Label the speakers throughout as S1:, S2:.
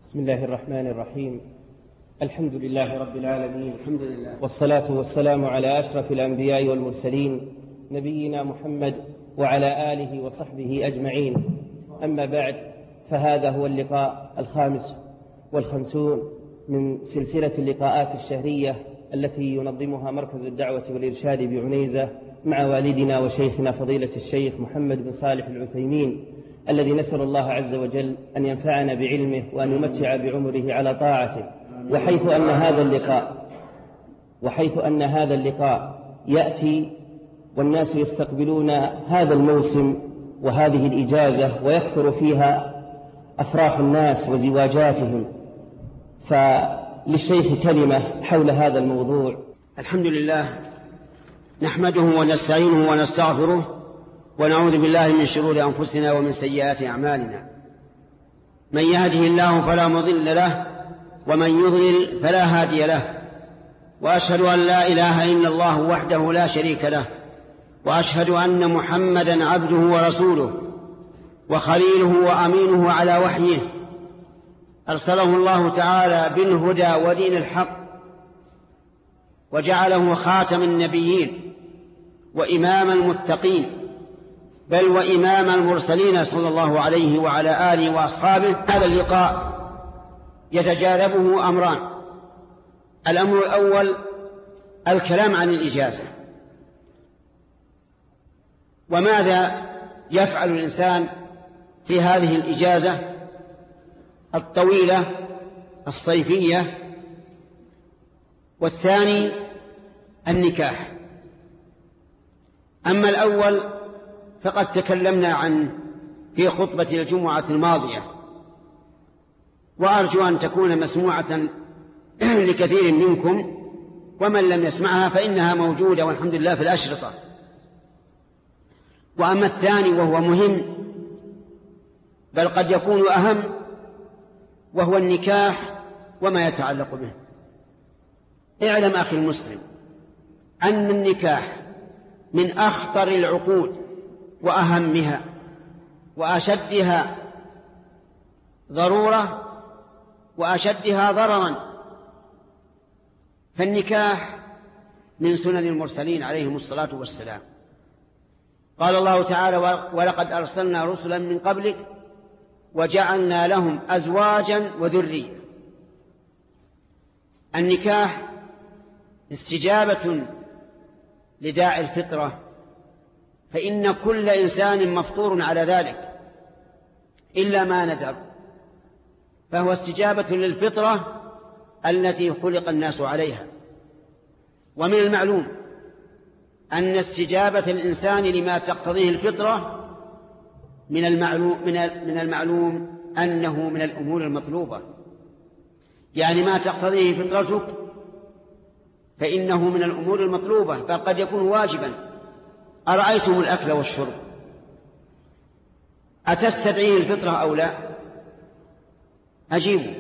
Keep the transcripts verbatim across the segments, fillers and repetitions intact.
S1: بسم الله الرحمن الرحيم. الحمد لله رب العالمين،
S2: الحمد لله،
S1: والصلاة والسلام على أشرف الأنبياء والمرسلين نبينا محمد وعلى آله وصحبه أجمعين. أما بعد، فهذا هو اللقاء الخامس والخمسون من سلسلة اللقاءات الشهرية التي ينظمها مركز الدعوة والإرشاد بعنيزة مع والدنا وشيخنا فضيلة الشيخ محمد بن صالح العثيمين، الذي نسأل الله عز وجل أن ينفعنا بعلمه وأن يمتع بعمره على طاعته. وحيث أن هذا اللقاء وحيث أن هذا اللقاء يأتي والناس يستقبلون هذا الموسم وهذه الإجازة ويكثر فيها أفراح الناس وزواجاتهم، فللشيخ كلمة حول هذا الموضوع.
S2: الحمد لله، نحمده ونستعينه ونستغفره ونعوذ بالله من شرور أنفسنا ومن سيئات أعمالنا. من يهده الله فلا مضل له ومن يضلل فلا هادي له، وأشهد أن لا إله إلا الله وحده لا شريك له، وأشهد أن محمدا عبده ورسوله وخليله وأمينه على وحيه، أرسله الله تعالى بالهدى ودين الحق، وجعله خاتم النبيين وإمام المتقين، بل وإمام المرسلين صلى الله عليه وعلى آله وأصحابه. هذا اللقاء يتجاذبه أمران: الأمر الأول الكلام عن الإجازة، وماذا يفعل الإنسان في هذه الإجازة الطويلة الصيفية، والثاني النكاح. أما الأول فقد تكلمنا عنه في خطبة الجمعة الماضية، وأرجو أن تكون مسموعة لكثير منكم، ومن لم يسمعها فإنها موجودة والحمد لله في الأشرطة. وأما الثاني وهو مهم بل قد يكون أهم، وهو النكاح وما يتعلق به. اعلم أخي المسلم أن النكاح من أخطر العقود وأهمها وأشدها ضرورة وأشدها ضررا. فالنكاح من سنن المرسلين عليهم الصلاة والسلام. قال الله تعالى: ولقد أرسلنا رسلا من قبلك وجعلنا لهم أزواجا وذرية. النكاح استجابة لداعي الفطرة، فإن كل إنسان مفطور على ذلك إلا ما ندر، فهو استجابة للفطرة التي خلق الناس عليها. ومن المعلوم أن استجابة الإنسان لما تقتضيه الفطرة من المعلوم, من المعلوم أنه من الأمور المطلوبة، يعني ما تقتضيه فطرتك فإنه من الأمور المطلوبة، بل قد يكون واجبا. أرأيتم الأكل والشرب أتستدعيه الفطرة أو لا؟ أجيبوا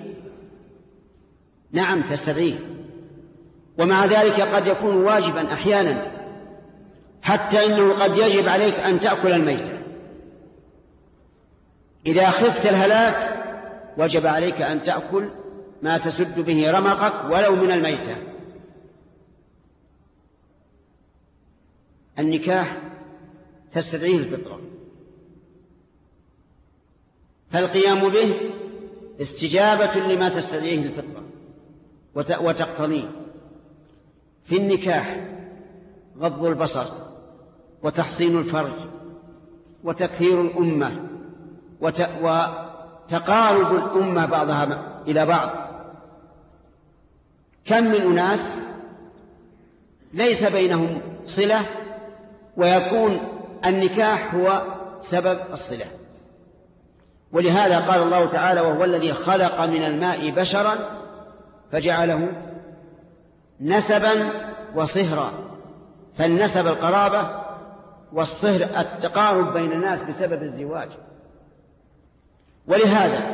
S2: نعم تستدعيه، ومع ذلك قد يكون واجبا أحيانا، حتى إنه قد يجب عليك أن تأكل الميتة. إذا خفت الهلاك وجب عليك أن تأكل ما تسد به رمقك ولو من الميتة. النكاح تستدعيه الفطرة، فالقيام به استجابة لما تستدعيه الفطرة وتقتضيه. في النكاح غض البصر وتحصين الفرج وتكثير الأمة وتقارب الأمة بعضها إلى بعض. كم من أناس ليس بينهم صلة ويكون النكاح هو سبب الصلة. ولهذا قال الله تعالى: وهو الذي خلق من الماء بشرا فجعله نسبا وصهرا. فالنسب القرابة، والصهر التقارب بين الناس بسبب الزواج. ولهذا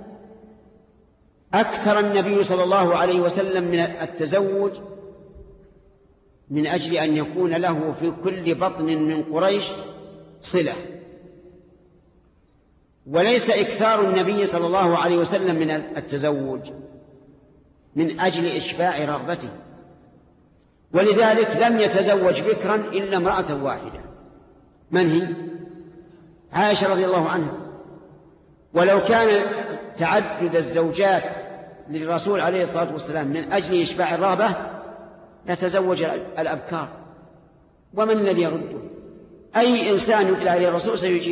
S2: أكثر النبي صلى الله عليه وسلم من التزوج من أجل أن يكون له في كل بطن من قريش صلة. وليس إكثار النبي صلى الله عليه وسلم من التزوج من أجل إشباع رغبته، ولذلك لم يتزوج بكرا إلا امرأة واحدة. من هي؟ عائشة رضي الله عنها. ولو كان تعدد الزوجات للرسول عليه الصلاة والسلام من أجل إشباع الرغبة يتزوج الأبكار، ومن الذي يرده؟ أي إنسان يدعى إلى الرسول سيجيب،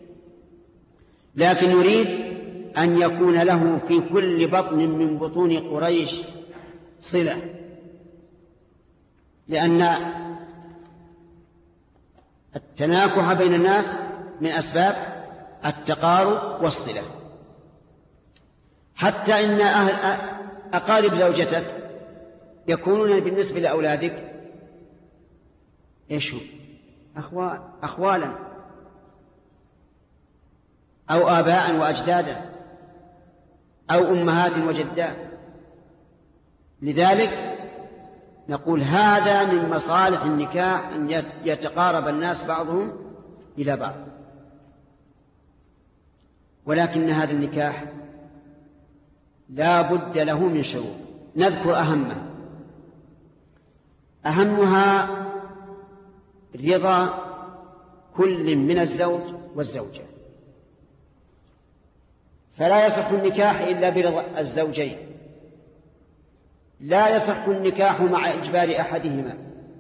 S2: لكن يريد أن يكون له في كل بطن من بطون قريش صلة، لأن التناكح بين الناس من أسباب التقارب والصلة. حتى إن أهل أقارب زوجتك يكونون بالنسبة لأولادك إيش أخوالا أو آباء وأجدادا أو أمهات وجدات. لذلك نقول هذا من مصالح النكاح أن يتقارب الناس بعضهم إلى بعض. ولكن هذا النكاح لا بد له من شروط، نذكر أهمها. أهمها رضا كل من الزوج والزوجة، فلا يصح النكاح إلا برضا الزوجين، لا يصح النكاح مع إجبار أحدهما.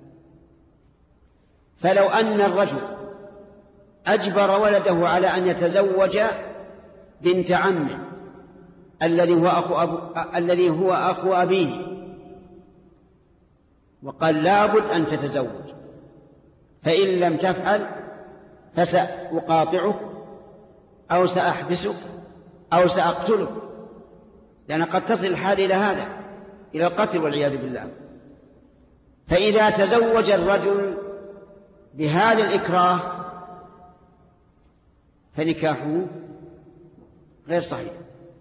S2: فلو أن الرجل أجبر ولده على أن يتزوج بنت عمه الذي هو أخو, أبو... الذي هو أخو أبيه وقال لابد أن تتزوج، فإن لم تفعل فسأقاطعك أو سأحبسك أو سأقتلك، لأن قد تصل الحال إلى هذا، إلى القتل والعياذ بالله. فإذا تزوج الرجل بهذا الإكراه فنكاحه غير صحيح.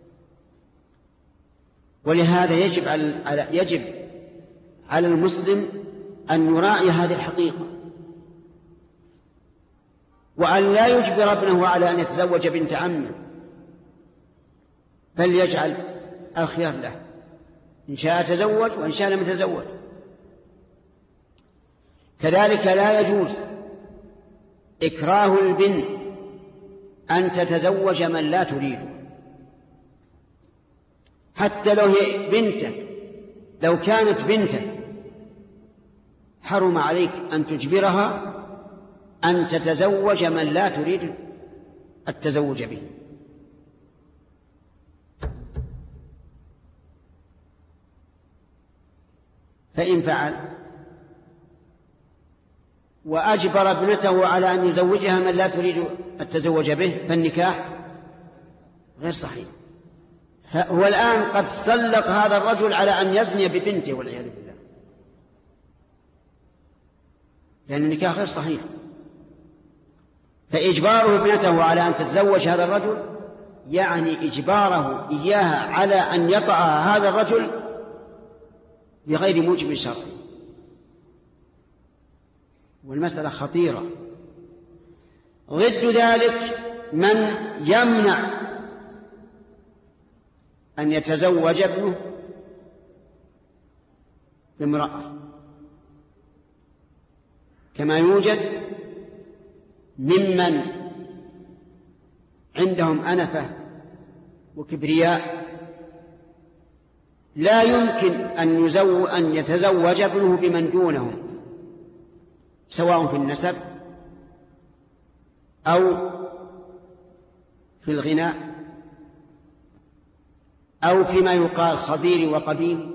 S2: ولهذا يجب على يجب على المسلم أن يراعي هذه الحقيقة، وأن لا يجبر ابنه على أن يتزوج بنت عمه، بل يجعل الخيار له، إن شاء تزوج وإن شاء لم يتزوج. كذلك لا يجوز إكراه البنت أن تتزوج من لا تريده، حتى لو هي بنتك، لو كانت بنتك حرم عليك أن تجبرها أن تتزوج من لا تريد التزوج به. فإن فعل وأجبر ابنته على أن يزوجها من لا تريد التزوج به فالنكاح غير صحيح. هو الآن قد سلط هذا الرجل على أن يزني ببنته والعياذ بالله، لأن النكاح غير صحيح. فإجباره ابنته على أن تتزوج هذا الرجل يعني إجباره إياها على أن يطأ هذا الرجل بغير موجب شرعي، والمسألة خطيرة. ضد ذلك من يمنع أن يتزوج ابنه بامرأة، كما يوجد ممن عندهم أنفة وكبرياء لا يمكن أن يزو أن يتزوج ابنه بمن دونهم، سواء في النسب أو في الغناء أو فيما يقال صدير وقبيل.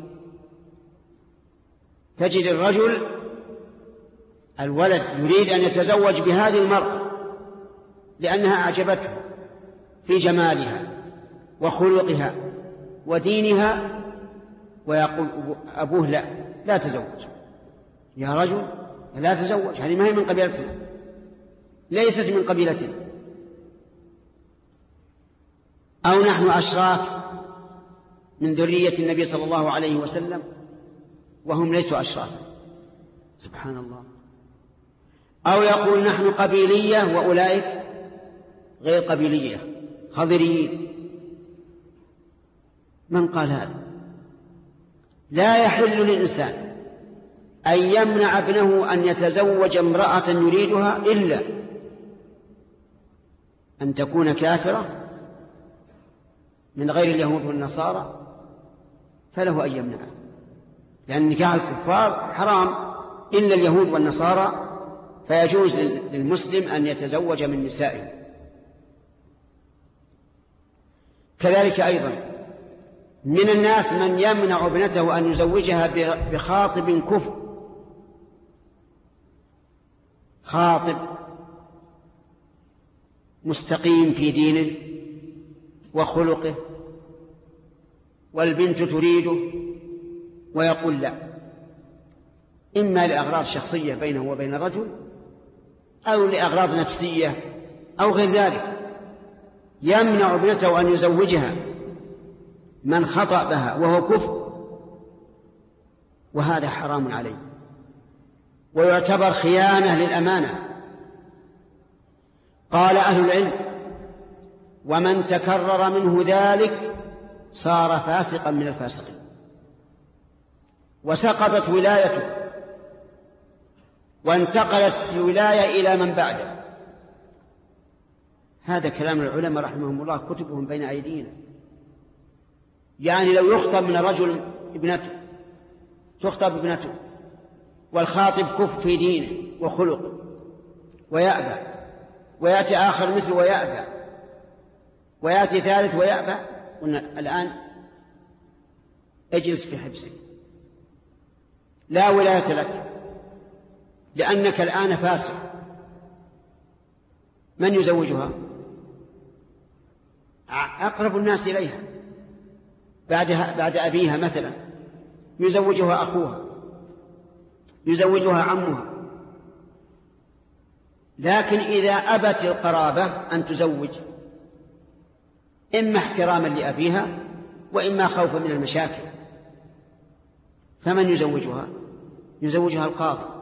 S2: تجد الرجل الولد يريد أن يتزوج بهذه المرأة لأنها أعجبته في جمالها وخلقها ودينها، ويقول أبوه لا لا تزوج يا رجل، لا تزوج، هذه ما هي من قبيلتنا، ليست من قبيلتنا. أو نحن أشراف من ذرية النبي صلى الله عليه وسلم وهم ليسوا أشراف، سبحان الله. أو يقول نحن قبيلية وأولئك غير قبيلية، خضريين. من قال هذا؟ لا يحل للإنسان أن يمنع ابنه أن يتزوج امرأة يريدها إلا أن تكون كافرة من غير اليهود والنصارى، فله أن يمنعه، لأن نكاح الكفار حرام إلا اليهود والنصارى، فيجوز للمسلم أن يتزوج من نسائهم. كذلك أيضا من الناس من يمنع ابنته أن يزوجها بخاطب كفر، خاطب مستقيم في دينه وخلقه والبنت تريده، ويقول لا، إما لأغراض شخصية بينه وبين الرجل أو لأغراض نفسية أو غير ذلك، يمنع ابنته أن يزوجها من خطأ بها وهو كفر، وهذا حرام عليه ويعتبر خيانة للأمانة. قال أهل العلم: ومن تكرر منه ذلك صار فاسقا من الفاسقين، وسقطت ولايته وانتقلت الولاية إلى من بعده. هذا كلام العلماء رحمهم الله، كتبهم بين أيدينا. يعني لو يخطب من الرجل ابنته، تخطب ابنته والخاطب كف في دينه وخلقه ويأبى، ويأتي آخر مثله ويأبى، ويأتي ثالث ويأبى، قلنا الآن اجلس في حبسك، لا ولاية لك، لأنك الآن فاسق. من يزوجها؟ أقرب الناس إليها بعد بعد أبيها مثلا، يزوجها أخوها، يزوجها عمها. لكن إذا أبت القرابة أن تزوج، إما احتراما لأبيها وإما خوفا من المشاكل، فمن يزوجها؟ يزوجها القاضي،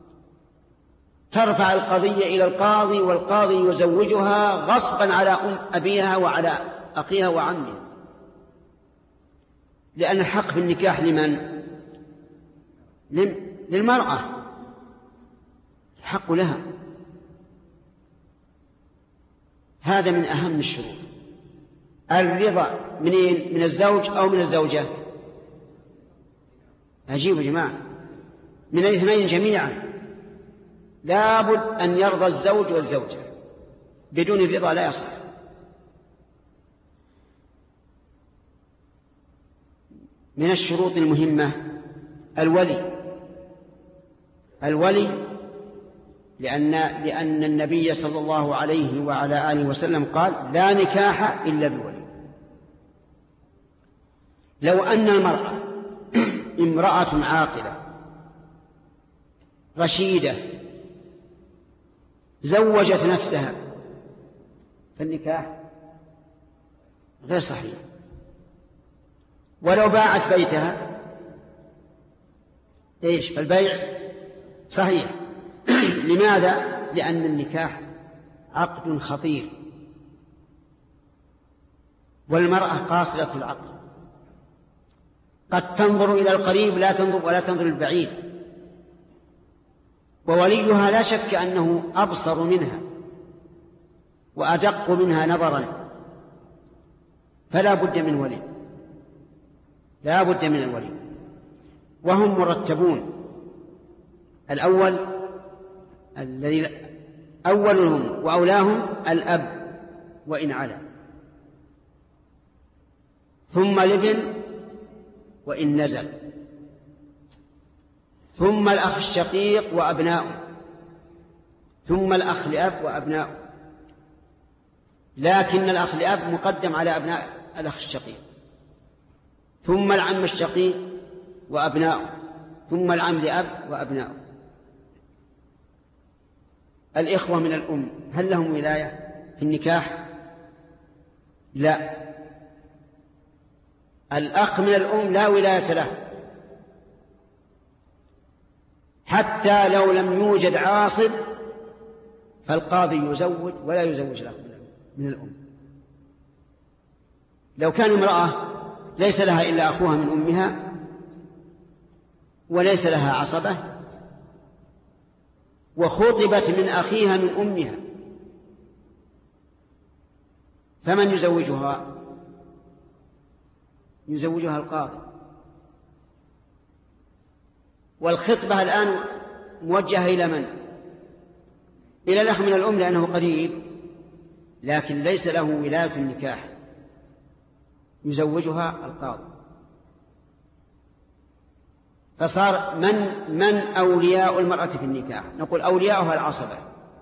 S2: ترفع القضية إلى القاضي، والقاضي يزوجها غصبا على أم أبيها وعلى أخيها وعمها، لأن الحق في النكاح لمن؟ للمرأة، الحق لها. هذا من أهم الشروط. الرضا منين؟ من الزوج أو من الزوجة؟ عجيب يا جماعة، من الاثنين جميعا. لابد أن يرضى الزوج والزوجة، بدون الرضا لا يصح. من الشروط المهمة الولي. الولي لأن, لأن النبي صلى الله عليه وعلى آله وسلم قال: لا نكاح إلا بولي. لو أن المرأة امرأة عاقلة رشيدة زوجت نفسها، فالنكاح غير صحيح. ولو باعت بيتها ايش؟ فالبيع صحيح. لماذا؟ لأن النكاح عقد خطير، والمرأة قاصرة العقل، قد تنظر إلى القريب لا تنظر ولا تنظر البعيد، ووليها لا شك أنه أبصر منها وأدق منها نظرا، فلا بد من ولي، لا بد من الولي. وهم مرتبون: الأول الذي أولهم وأولاهم الأب وإن علا، ثم الابن وإن نزل، ثم الأخ الشقيق وأبناؤه، ثم الأخ لأب وأبناؤه، لكن الأخ لأب مقدم على أبناء الأخ الشقيق، ثم العم الشقيق وأبناؤه، ثم العم لأب وأبناؤه. الإخوة من الأم هل لهم ولاية في النكاح؟ لا، الأخ من الأم لا ولاية له، حتى لو لم يوجد عاصب فالقاضي يزوج ولا يزوج الأخ من الأم، لو كان امرأة ليس لها إلا أخوها من أمها وليس لها عصبة وخطبت من أخيها من أمها، فمن يزوجها؟ يزوجها القاضي. والخطبة الآن موجهة إلى من؟ إلى الأخ من الأم لأنه قريب، لكن ليس له ولاية النكاح، يزوجها القاضي. فصار من من أولياء المرأة في النكاح؟ نقول أولياؤها العصبة،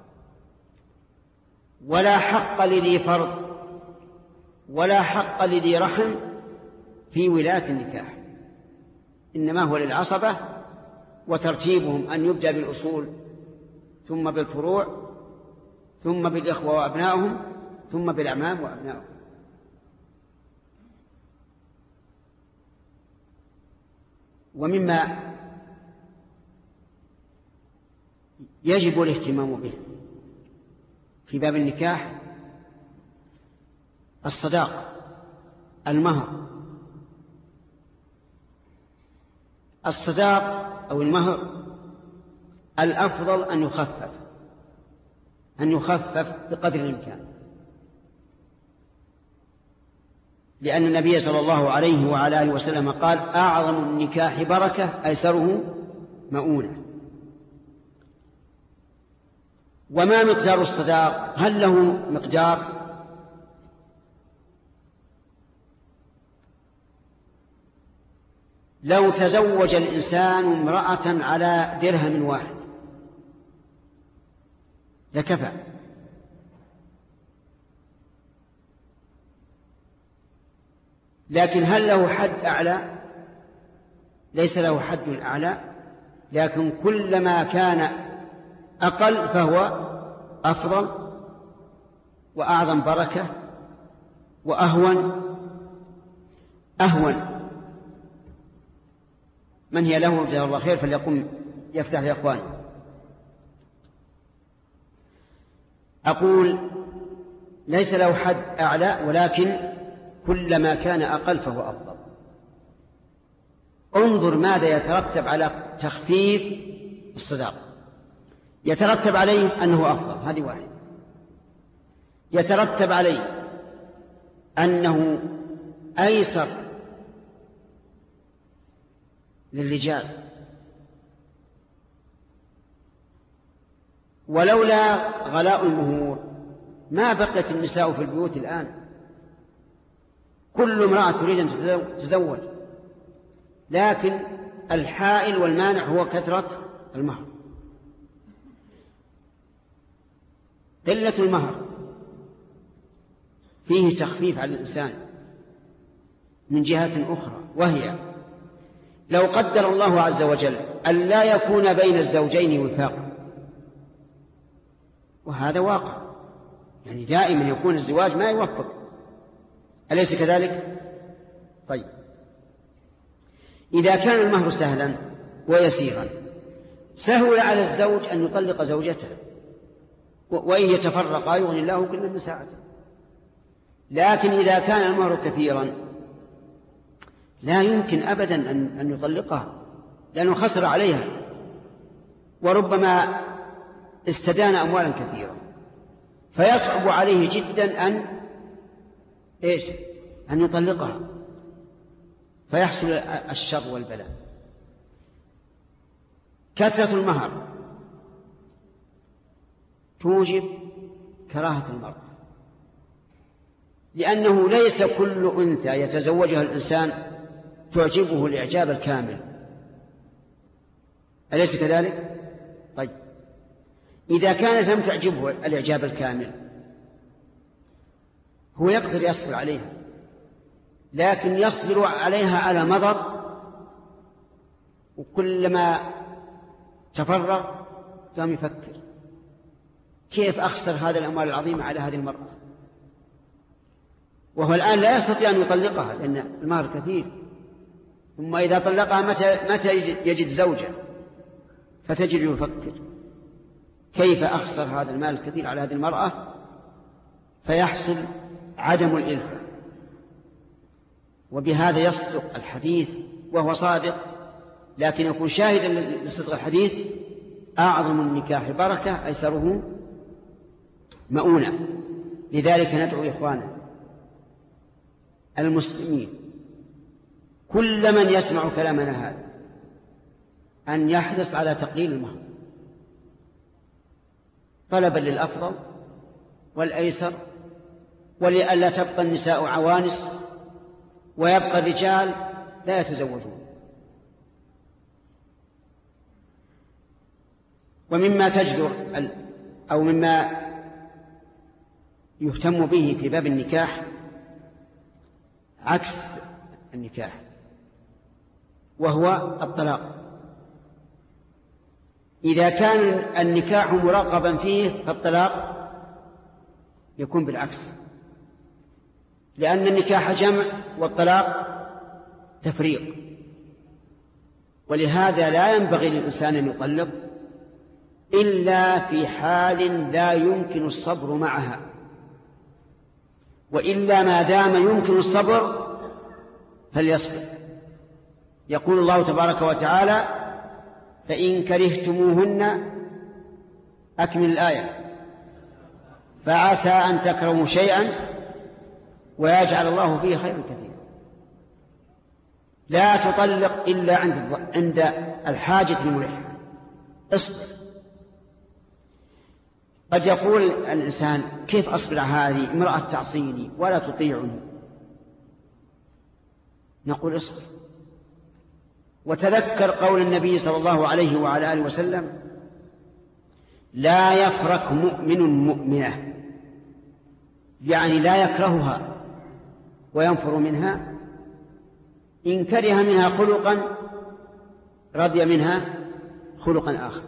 S2: ولا حق لذي فرض ولا حق لذي رحم في ولاية النكاح، إنما هو للعصبة، وترتيبهم أن يبدأ بالأصول ثم بالفروع ثم بالإخوة وأبنائهم ثم بالأعمام وأبنائهم. ومما يجب الاهتمام به في باب النكاح الصداق، المهر. الصداق أو المهر الأفضل أن يخفف أن يخفف بقدر الإمكان، لأن النبي صلى الله عليه وعلى آله وسلم قال: أعظم النكاح بركة أيسره مؤونة. وما مقدار الصداق؟ هل له مقدار؟ لو تزوج الإنسان امرأة على درهم واحد لكفى، لكن هل له حد أعلى؟ ليس له حد أعلى، لكن كلما كان أقل فهو أفضل وأعظم بركة وأهون. أهون من هي له جزاه الله خير فليقم يفتح يا أخوان. أقول ليس له حد أعلى، ولكن كلما كان أقل فهو أفضل. انظر ماذا يترتب على تخفيف الصداق. يترتب عليه أنه أفضل، هذه واحد. يترتب عليه أنه أيسر للرجال، ولولا غلاء المهور ما بقيت النساء في البيوت الآن، كل امرأة تريد أن تتزوج، لكن الحائل والمانع هو كثرة المهر. قلة المهر فيه تخفيف على الإنسان من جهة أخرى، وهي لو قدر الله عز وجل أن لا يكون بين الزوجين وفاق، وهذا واقع، يعني دائما يكون الزواج ما يوفق، أليس كذلك؟ طيب، إذا كان المهر سهلا ويسيرا سهل على الزوج أن يطلق زوجته، وإن يتفرقا يغني الله كل من ساعته. لكن إذا كان المهر كثيرا لا يمكن أبدا أن يطلقها، لأنه خسر عليها، وربما استدان أموالا كثيرة، فيصعب عليه جدا أن إيش أن يطلقها، فيحصل الشر والبلاء. كثرة المهر توجب كراهة المرأة، لأنه ليس كل أنثى يتزوجها الإنسان تعجبه الإعجاب الكامل، أليس كذلك؟ طيب، إذا كانت لم تعجبه الإعجاب الكامل هو يقدر يصبر عليها، لكن يصبر عليها على مضض، وكلما تفرغ قام يفكر كيف أخسر هذا الأموال العظيمة على هذه المرأة، وهو الآن لا يستطيع أن يطلقها لأن المهر كثير، ثم إذا طلقها متى, متى يجد زوجة، فتجد يفكر كيف أخسر هذا المال الكثير على هذه المرأة، فيحصل عدم الإلفة. وبهذا يصدق الحديث وهو صادق، لكن يكون شاهدا لصدق الحديث: أعظم النكاح بركة أيسره مؤونة. لذلك ندعو إخوانا المسلمين كل من يسمع كلامنا هذا أن يحرص على تقليل المهر طلبا للأفضل والأيسر، ولئلا تبقى النساء عوانس ويبقى الرجال لا يتزوجون. ومما تجدر أو مما يهتم به في باب النكاح عكس النكاح، وهو الطلاق. إذا كان النكاح مرغبا فيه فالطلاق يكون بالعكس، لأن النكاح جمع والطلاق تفريق. ولهذا لا ينبغي للإنسان أن يطلق إلا في حال لا يمكن الصبر معها، وإلا ما دام يمكن الصبر فليصبر. يقول الله تبارك وتعالى: فإن كرهتموهن، أكمل الآية، فعسى أن تكرهوا شيئا ويجعل الله فيه خيرا كثيرا. لا تطلق إلا عند الحاجة الملحة، اصبر. قد يقول الإنسان: كيف أصبر هذه امرأة تعصيني ولا تطيعني؟ نقول: اصبر، وتذكر قول النبي صلى الله عليه وعلى آله وسلم: لا يفرق مؤمن مؤمنة، يعني لا يكرهها وينفر منها. إن كره منها خلقا رضي منها خلقا آخر.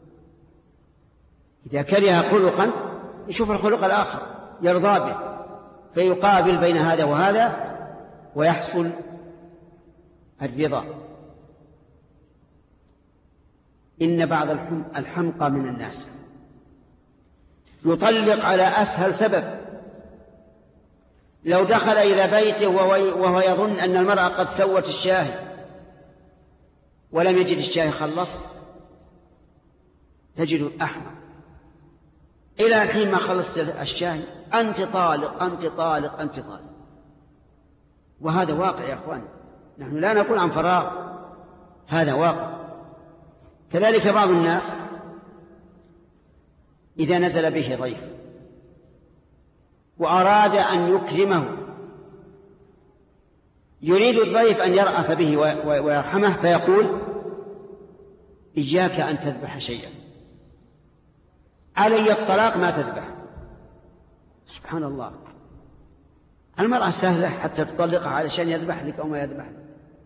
S2: إذا كره خلقا يشوف الخلق الآخر يرضى به، فيقابل بين هذا وهذا ويحصل الرضا. إن بعض الحمقى من الناس يطلق على أسهل سبب. لو دخل إلى بيته وهو يظن أن المرأة قد سوت الشاهي ولم يجد الشاهي خلص، تجد أحمق إلى الحين ما خلصت الشاهي، أنت طالق أنت طالق أنت طالق. وهذا واقع يا أخوان، نحن لا نقول عن فراغ، هذا واقع. كذلك بعض الناس إذا نزل به ضيف وأراد أن يكرمه، يريد الضيف أن يرأف به ويرحمه، فيقول: إياك أن تذبح شيئا، علي الطلاق ما تذبح. سبحان الله، المرأة سهلة حتى تطلقها علشان يذبح لك أو ما يذبح لك.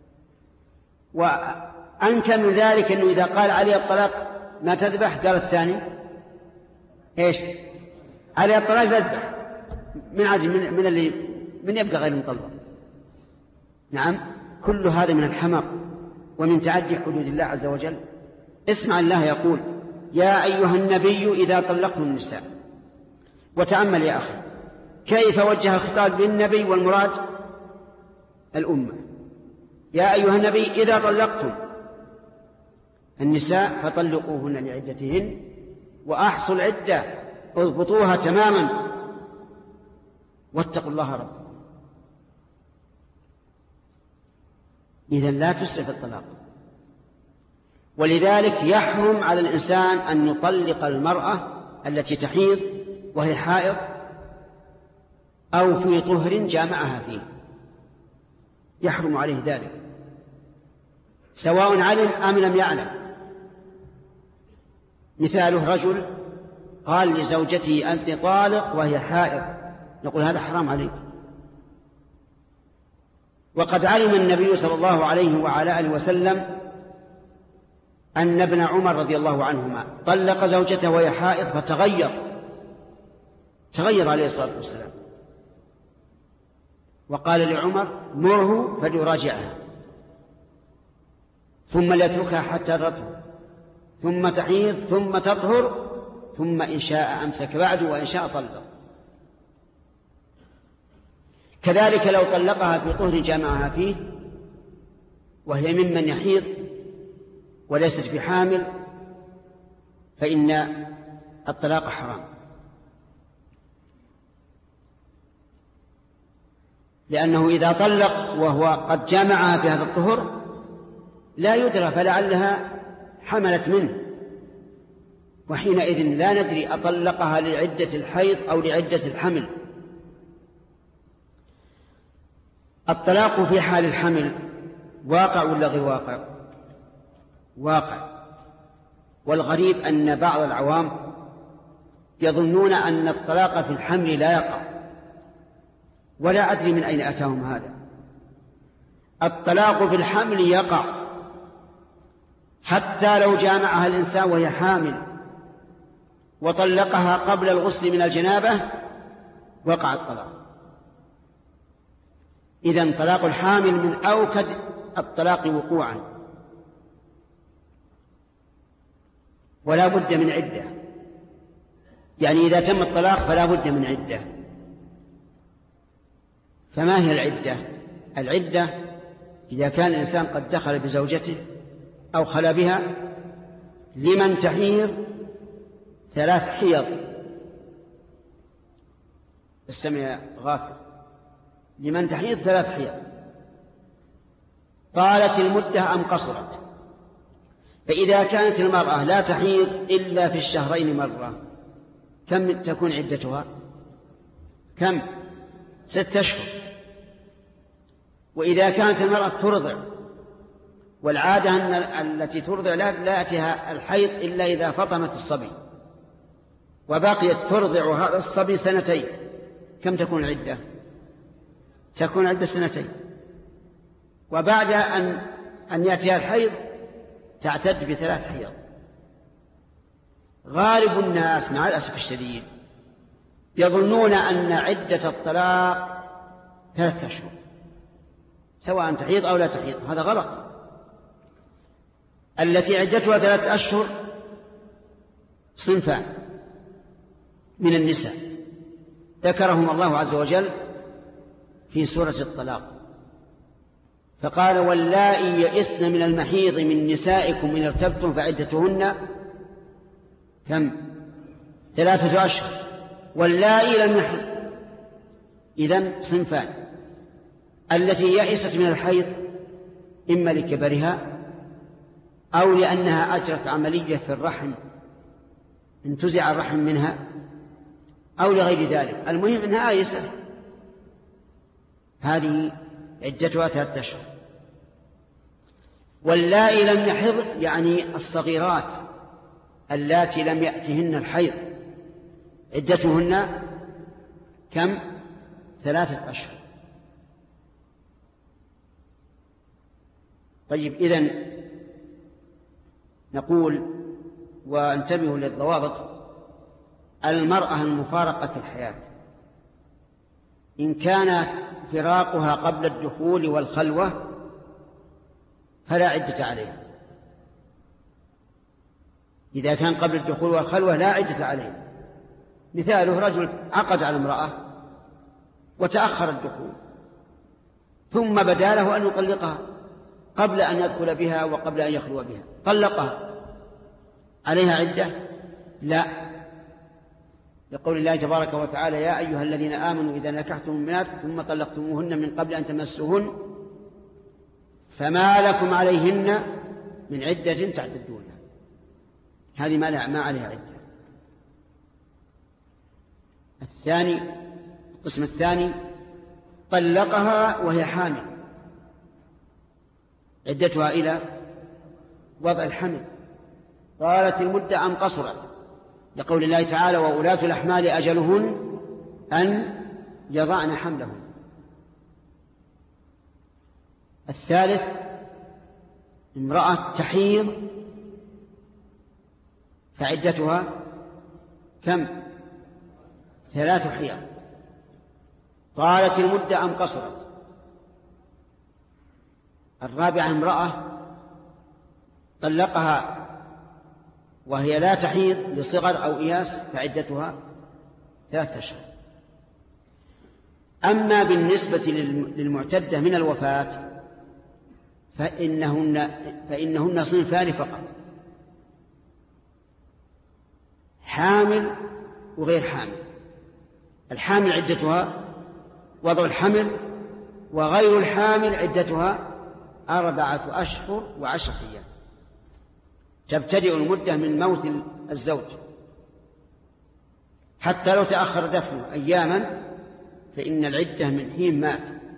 S2: وأنكى من ذلك أنه إذا قال علي الطلاق ما تذبح، قال الثاني إيش؟ علي الطلاق تذبح. من عادي من, من اللي من يبقى غير مطلق. نعم، كل هذا من الحمق ومن تعدي حدود الله عز وجل. اسمع الله يقول: يا أيها النبي إذا طلقتم النساء. وتأمل يا أخي كيف وجه الخطاب للنبي والمراد الأمة. يا أيها النبي إذا طلقتم النساء فطلقوهن لعدتهن وأحصوا العدة، اضبطوها تماما، واتقوا الله ربكم. إذن لا تسرف الطلاق. ولذلك يحرم على الإنسان أن يطلق المرأة التي تحيض وهي حائض أو في طهر جامعها فيه، يحرم عليه ذلك سواء علم أم لم يعلم. مثاله: رجل قال لزوجته أنت طالق وهي حائض، نقول هذا حرام عليك. وقد علم النبي صلى الله عليه وعلى آله وسلم أن ابن عمر رضي الله عنهما طلق زوجته وهي حائض فتغير تغير عليه الصلاة والسلام، وقال لعمر: مره فليراجعها ثم ليتركها حتى تطهر ثم تحيض ثم تطهر ثم إن شاء أمسك بعد وإن شاء طلق. كذلك لو طلقها في طهر جامعها فيه وهي ممن يحيض وليست بحامل فإن الطلاق حرام، لأنه إذا طلق وهو قد جامعها في هذا الطهر لا يدرى، فلعلها حملت منه، وحينئذ لا ندري أطلقها لعدة الحيض أو لعدة الحمل. الطلاق في حال الحمل واقع ولا غير واقع؟ واقع. والغريب أن بعض العوام يظنون أن الطلاق في الحمل لا يقع، ولا أدري من أين أتاهم هذا. الطلاق في الحمل يقع حتى لو جامعها الإنسان وهي حامل وطلقها قبل الغسل من الجنابة وقع الطلاق. إذن طلاق الحامل من أوكد الطلاق وقوعا، ولا بد من عدة، يعني إذا تم الطلاق فلا بد من عدة. فما هي العدة؟ العدة إذا كان الإنسان قد دخل بزوجته أو خلا بها لمن تحيض ثلاث حيض. استمع غافل. لمن تحيض ثلاث حيض طالت المدة أم قصرت. فإذا كانت المرأة لا تحيض إلا في الشهرين مرة كم تكون عدتها؟ كم؟ ست أشهر. وإذا كانت المرأة ترضع، والعادة أن التي ترضع لا يأتيها الحيض إلا إذا فطمت الصبي وبقيت ترضع هذا الصبي سنتين، كم تكون العدة؟ تكون عدة سنتين. وبعد أن أن يأتيها الحيض تعتد بثلاث حيض. غالب الناس مع الأسف الشديد يظنون أن عدة الطلاق ثلاث أشهر سواء تحيض أو لا تحيض. هذا غلط. التي عدتها ثلاث أشهر صنفان من النساء ذكرهم الله عز وجل في سورة الطلاق، فقال واللائي يئسن من المحيض من نسائكم إن ارتبتم فعدتهن كم؟ ثلاثة أشهر. واللائي لم يحض. إذن صنفان: التي يئست من الحيض إما لكبرها أو لأنها أجرت عملية في الرحم انتزع الرحم منها أو لغير ذلك، المهم أنها آيسة، هذه عدتها ثلاثة أشهر. واللائي لم يحض يعني الصغيرات اللاتي لم يأتهن الحيض عدتهن كم؟ ثلاثة أشهر. طيب، إذن نقول وانتبهوا للضوابط: المرأة المفارقة في الحياة إن كان فراقها قبل الدخول والخلوة فلا عدة عليها. إذا كان قبل الدخول والخلوة لا عدة عليه. مثاله: رجل عقد على امرأة وتأخر الدخول ثم بدا له أن يطلقها قبل أن يدخل بها وقبل أن يخلو بها، طلقها، عليها عدة؟ لا، لقول الله تبارك وتعالى: يا أيها الذين آمنوا إذا نكحتم المؤمنات ثم طلقتموهن من قبل أن تمسوهن فما لكم عليهن من عدة تعتدونها. هذه ما, ما عليها عدة. الثاني، القسم الثاني: طلقها وهي حامل، عدتها إلى وضع الحمل. طالت المدة أم قصرت، لقول الله تعالى: وأولاة الأحمال أجلهن أن يضعن حملهن. الثالث: امرأة تحيض فعدتها كم؟ ثلاث حيض. طالت المدة أم قصرت. الرابعة: امرأة طلقها وهي لا تحيض لصغر أو إياس فعدتها ثلاثة أشهر. أما بالنسبة للمعتدة من الوفاة فإنهن, فإنهن صنفان فقط: حامل وغير حامل. الحامل عدتها وضع الحمل، وغير الحامل عدتها أربعة أشهر وعشر أيام. تبتدئ المدة من موت الزوج، حتى لو تأخر دفنه أياما فإن العدة من حين مات،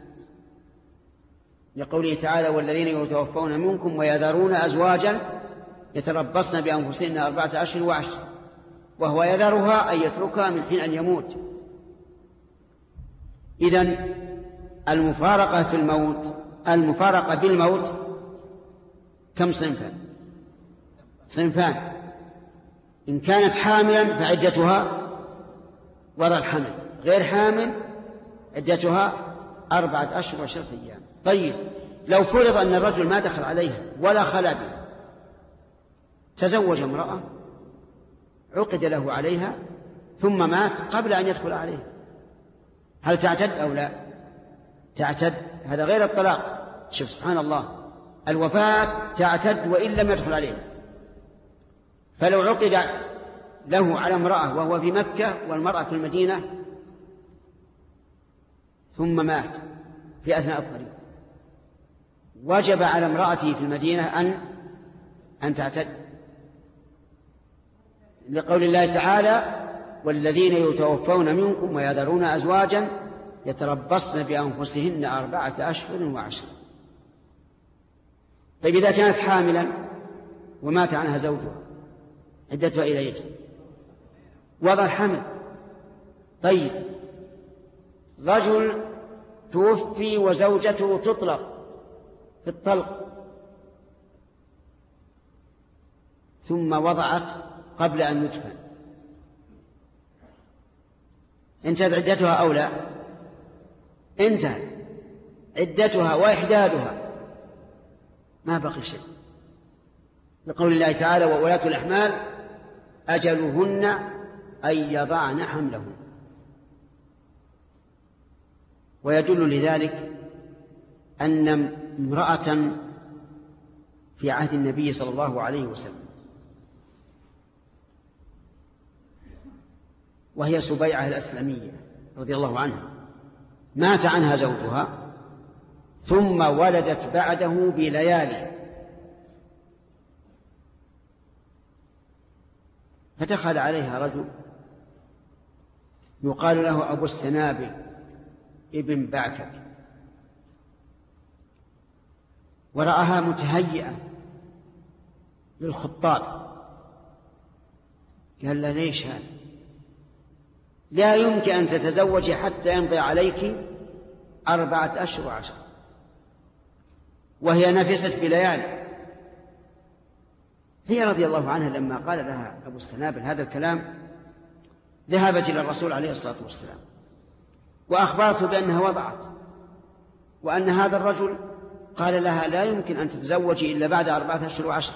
S2: لقوله تعالى: والذين يتوفون منكم ويذرون أزواجا يتربصن بأنفسهن أربعة أشهر وعشر، وهو يذرها أن يتركها من حين أن يموت. إذن المفارقة في الموت المفارقة بالموت كم صنفا؟ صنفان: إن كانت حاملا فعدتها وضع الحمل، غير حامل عدتها أربعة أشهر وعشرة أيام. طيب، لو فرض أن الرجل ما دخل عليها ولا خلا بها، تزوج امرأة عقد له عليها ثم مات قبل أن يدخل عليها، هل تعتد أو لا؟ تعتد. هذا غير الطلاق. شوف سبحان الله، الوفاة تعتد وإن لم يدخل عليها. فلو عقد له على امرأة وهو في مكة والمرأة في المدينة ثم مات في أثناء الطريق، وجب على امرأته في المدينة أن أن تعتد، لقول الله تعالى: والذين يتوفون منكم ويذرون أزواجا يتربصن بأنفسهن أربعة أشهر وعشر. طيب، إذا كانت حاملا ومات عنها زوجها عدتها إلى يجب وضع الحمل. طيب، رجل توفي وزوجته تطلق في الطلق ثم وضعت قبل أن يدفن، انتهت عدتها أو لا؟ انتهت عدتها وإحدادها، ما بقي شيء، لقول الله تعالى: وولاة الأحمال أجلهن أن يضعن حملهن. ويدل لذلك أن امرأة في عهد النبي صلى الله عليه وسلم وهي سبيعة الأسلمية رضي الله عنها، مات عنها زوجها ثم ولدت بعده بليالي، فدخل عليها رجل يقال له أبو السنابل ابن بعكك، ورآها متهيئة للخطاب، قال له: ليش هذا؟ لا يمكن أن تتزوجي حتى يمضي عليك أربعة أشهر وعشر، وهي نفست بليالي. هي رضي الله عنها لما قال لها أبو السنابل هذا الكلام ذهبت إلى الرسول عليه الصلاة والسلام وأخبرته بأنها وضعت، وأن هذا الرجل قال لها: لا يمكن أن تتزوجي إلا بعد أربعة أشهر وعشر.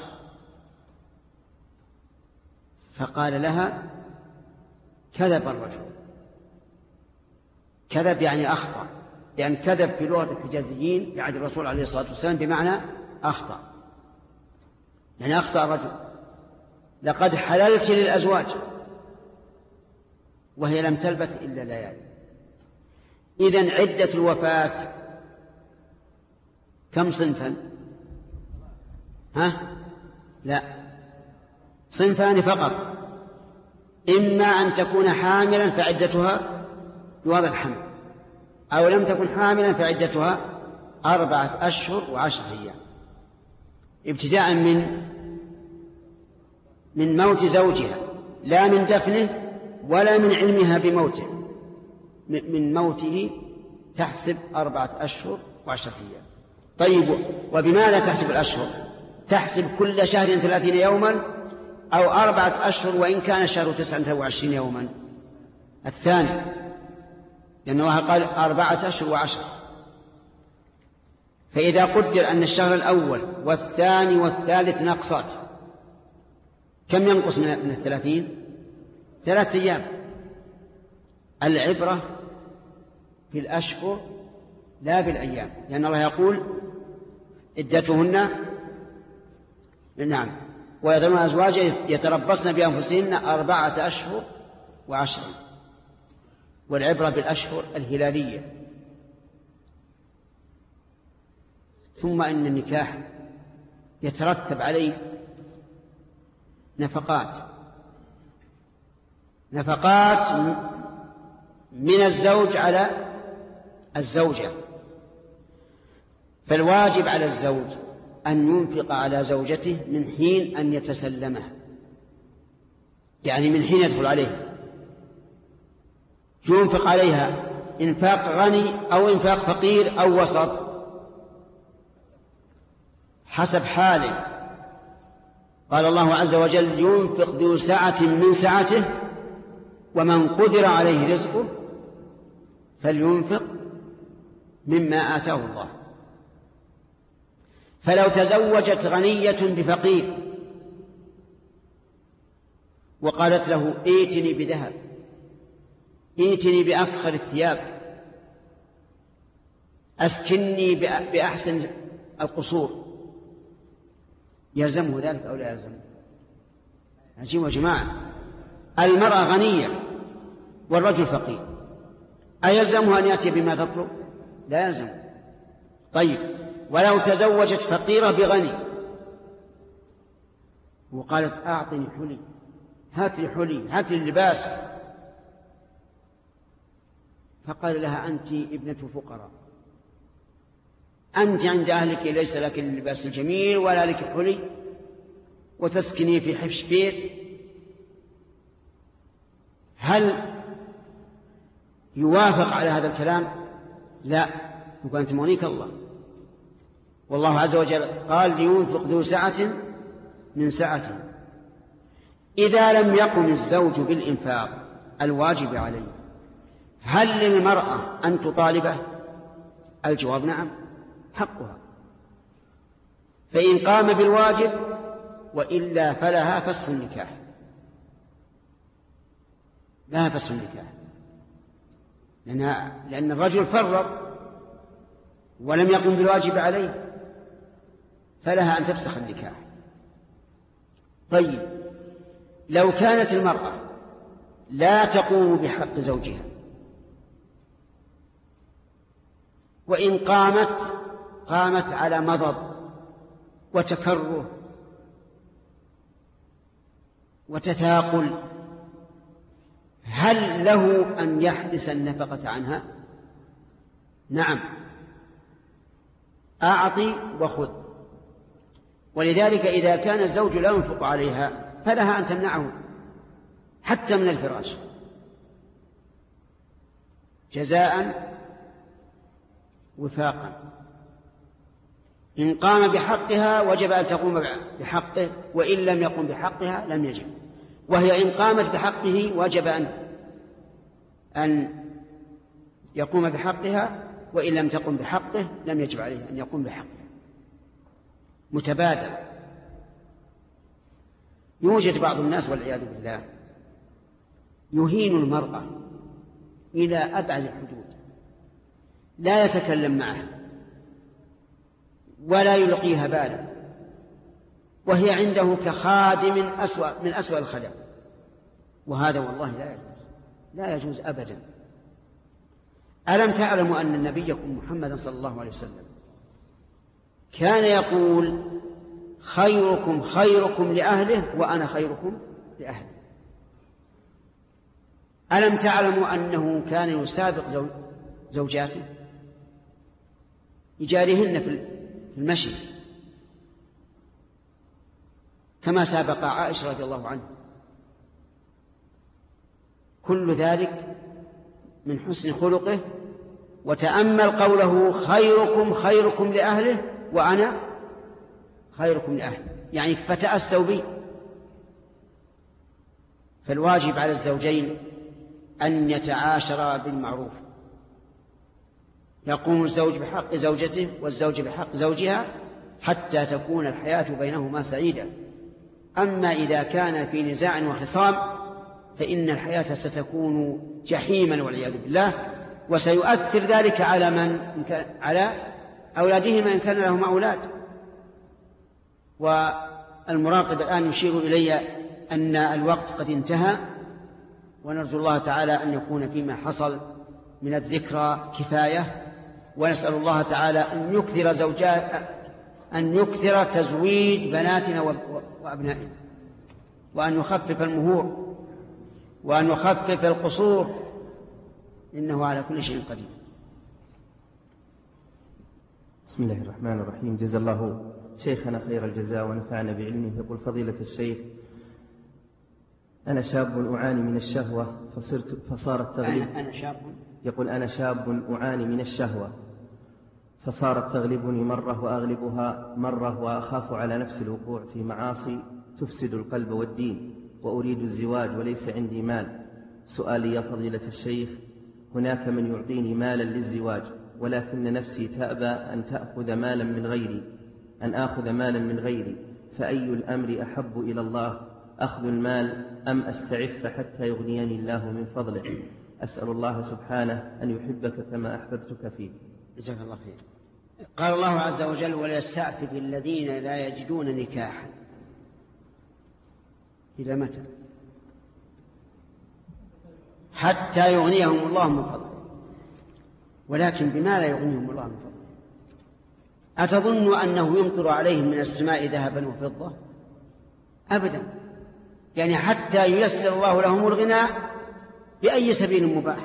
S2: فقال لها: كذب الرجل. كذب يعني أخطأ، لأن كذب في لغة الحجازيين في عهد الرسول عليه الصلاة والسلام بمعنى أخطأ، يعني أخطأ الرجل. لقد حللت للأزواج وهي لم تلبث إلا ليالي. إذن عدة الوفاة كم صنفا؟ ها؟ لا، صنفان فقط: إما أن تكون حاملا فعدتها بوضع الحمل، أو لم تكن حاملا فعدتها أربعة أشهر وعشر أيام، ابتداء من من موت زوجها، لا من دفنه ولا من علمها بموته، من موته تحسب أربعة أشهر وعشر أيام. طيب، وبماذا تحسب الأشهر؟ تحسب كل شهر ثلاثين يوما أو أربعة أشهر وإن كان الشهر تسعة وعشرين يوما. الثاني، لأن الله قال أربعة أشهر وعشر. فإذا قدر أن الشهر الأول والثاني والثالث نقصات، كم ينقص من الثلاثين؟ ثلاثة أيام. العبرة في الأشهر لا بالأيام، لأن الله يقول عدتهن نعم ويذرون أزواجا يتربصن بأنفسهن أربعة أشهر وعشرا، والعبرة بالأشهر الهلالية. ثم إن النكاح يترتب عليه نفقات نفقات من الزوج على الزوجة، فالواجب على الزوج أن ينفق على زوجته من حين أن يتسلمه، يعني من حين يدخل عليها ينفق عليها إنفاق غني أو إنفاق فقير أو وسط حسب حاله. قال الله عز وجل ينفق ذو سعة من سعته ومن قدر عليه رزقه فلينفق مما آتاه الله. فلو تزوجت غنية بفقير وقالت له ائتني بذهب، ائتني بأفخر الثياب، أسكنني بأحسن القصور، يلزمه ذلك أو لا يلزمه؟ عجيب يا جماعة، المرأة غنية والرجل فقير، أيلزمه أن يأتي بما تطلب؟ لا يلزم. طيب ولو تزوجت فقيرة بغني وقالت أعطني حلي، هات لي حلي، هات لي اللباس، فقال لها أنت ابنة فقراء، أنت عند أهلك ليس لك اللباس الجميل ولا لك حلي وتسكني في حفش بيت، هل يوافق على هذا الكلام؟ لا، يقول أنت مغنيك الله. والله عز وجل قال لينفق ذو سعة من سعته. إذا لم يقم الزوج بالإنفاق الواجب عليه هل للمرأة أن تطالبه؟ الجواب نعم، حقها، فإن قام بالواجب وإلا فلها فسخ النكاح، لها فسخ النكاح، لأن الرجل فرط ولم يقم بالواجب عليه فلها أن تفسخ النكاح. طيب لو كانت المرأة لا تقوم بحق زوجها وإن قامت قامت على مضض وتكره وتثاقل، هل له أن يحبس النفقة عنها؟ نعم، أعطي وخذ. ولذلك إذا كان الزوج لا ينفق عليها فلها أن تمنعه حتى من الفراش جزاء وفاقا. إن قام بحقها وجب أن تقوم بحقه، وإن لم يقم بحقها لم يجب. وهي إن قامت بحقه وجب أن أن يقوم بحقها، وإن لم تقم بحقه لم يجب عليه أن يقوم بحقه، متبادل. يوجد بعض الناس والعياذ بالله يهين المرأة إلى أبعد الحدود، لا يتكلم معها ولا يلقيها بالا، وهي عنده كخادم أسوأ من أسوأ الخدم، وهذا والله لا يجوز، لا يجوز أبدا. ألم تعلموا أن نبيكم محمد صلى الله عليه وسلم كان يقول خيركم خيركم لأهله وأنا خيركم لأهله؟ ألم تعلموا أنه كان يسابق زوجاته يجاريهن في المشي كما سابق عائشة رضي الله عنها؟ كل ذلك من حسن خلقه. وتأمل قوله خيركم خيركم لأهله وأنا خيركم لأهله، يعني فتأسوا بي. فالواجب على الزوجين أن يتعاشرا بالمعروف، يقوم الزوج بحق زوجته والزوج بحق زوجها حتى تكون الحياة بينهما سعيدة. أما إذا كان في نزاع وخصام فإن الحياة ستكون جحيما والعياذ بالله، وسيؤثر ذلك على من على أولادهم إن كان لهم أولاد. والمراقب الآن يشير إلي أن الوقت قد انتهى، ونرجو الله تعالى أن يكون فيما حصل من الذكرى كفاية، ونسأل الله تعالى أن يكثر زوجات أن يكثر تزويج بناتنا وأبنائنا، وأن يخفف المهور، وأن يخفف القصور، إنه على كل شيء قدير.
S1: بسم الله الرحمن الرحيم. جزا الله شيخنا خير الجزاء ونفعنا بعلمه. يقول فضيلة الشيخ: أنا شاب أعاني من الشهوة فصرت فصار التغليب
S2: أنا شاب
S1: يقول أنا شاب أعاني من الشهوة فصارت تغلبني مرة وأغلبها مرة، وأخاف على نفس الوقوع في معاصي تفسد القلب والدين، وأريد الزواج وليس عندي مال. سؤالي يا فضيلة الشيخ: هناك من يعطيني مالا للزواج، ولكن نفسي تأبى أن تأخذ مالا من غيري أن آخذ مالا من غيري فأي الأمر أحب إلى الله، أخذ المال أم أستعف حتى يغنيني الله من فضله؟ أسأل الله سبحانه أن يحبك كما أحببتك فيه.
S2: جزاك الله خير. قال الله عز وجل: وليستعفف الذين لا يجدون نكاحا. إلى متى؟ حتى يغنيهم الله من فضله. ولكن بما لا يغنيهم الله من فضله؟ أتظن أنه يمطر عليهم من السماء ذهبا وفضة؟ أبدا. يعني حتى ييسر الله لهم الغنى بأي سبيل مباح،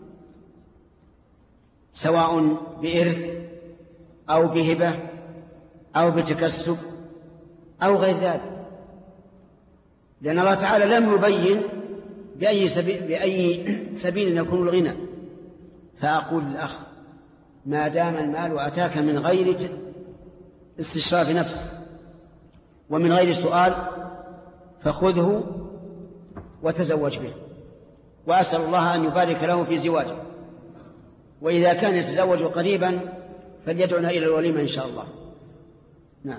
S2: سواء بإرث أو بهبة أو بتكسب أو غير ذلك، لأن الله تعالى لم يبين بأي سبيل, بأي سبيل يكون الغنى. فأقول للأخ: ما دام المال أتاك من غير استشراف نفس ومن غير سؤال فخذه وتزوج به، وأسأل الله أن يبارك له في زواجه، وإذا كان يتزوج قريبا فليدعنا إلى الوليمة إن شاء الله. نعم.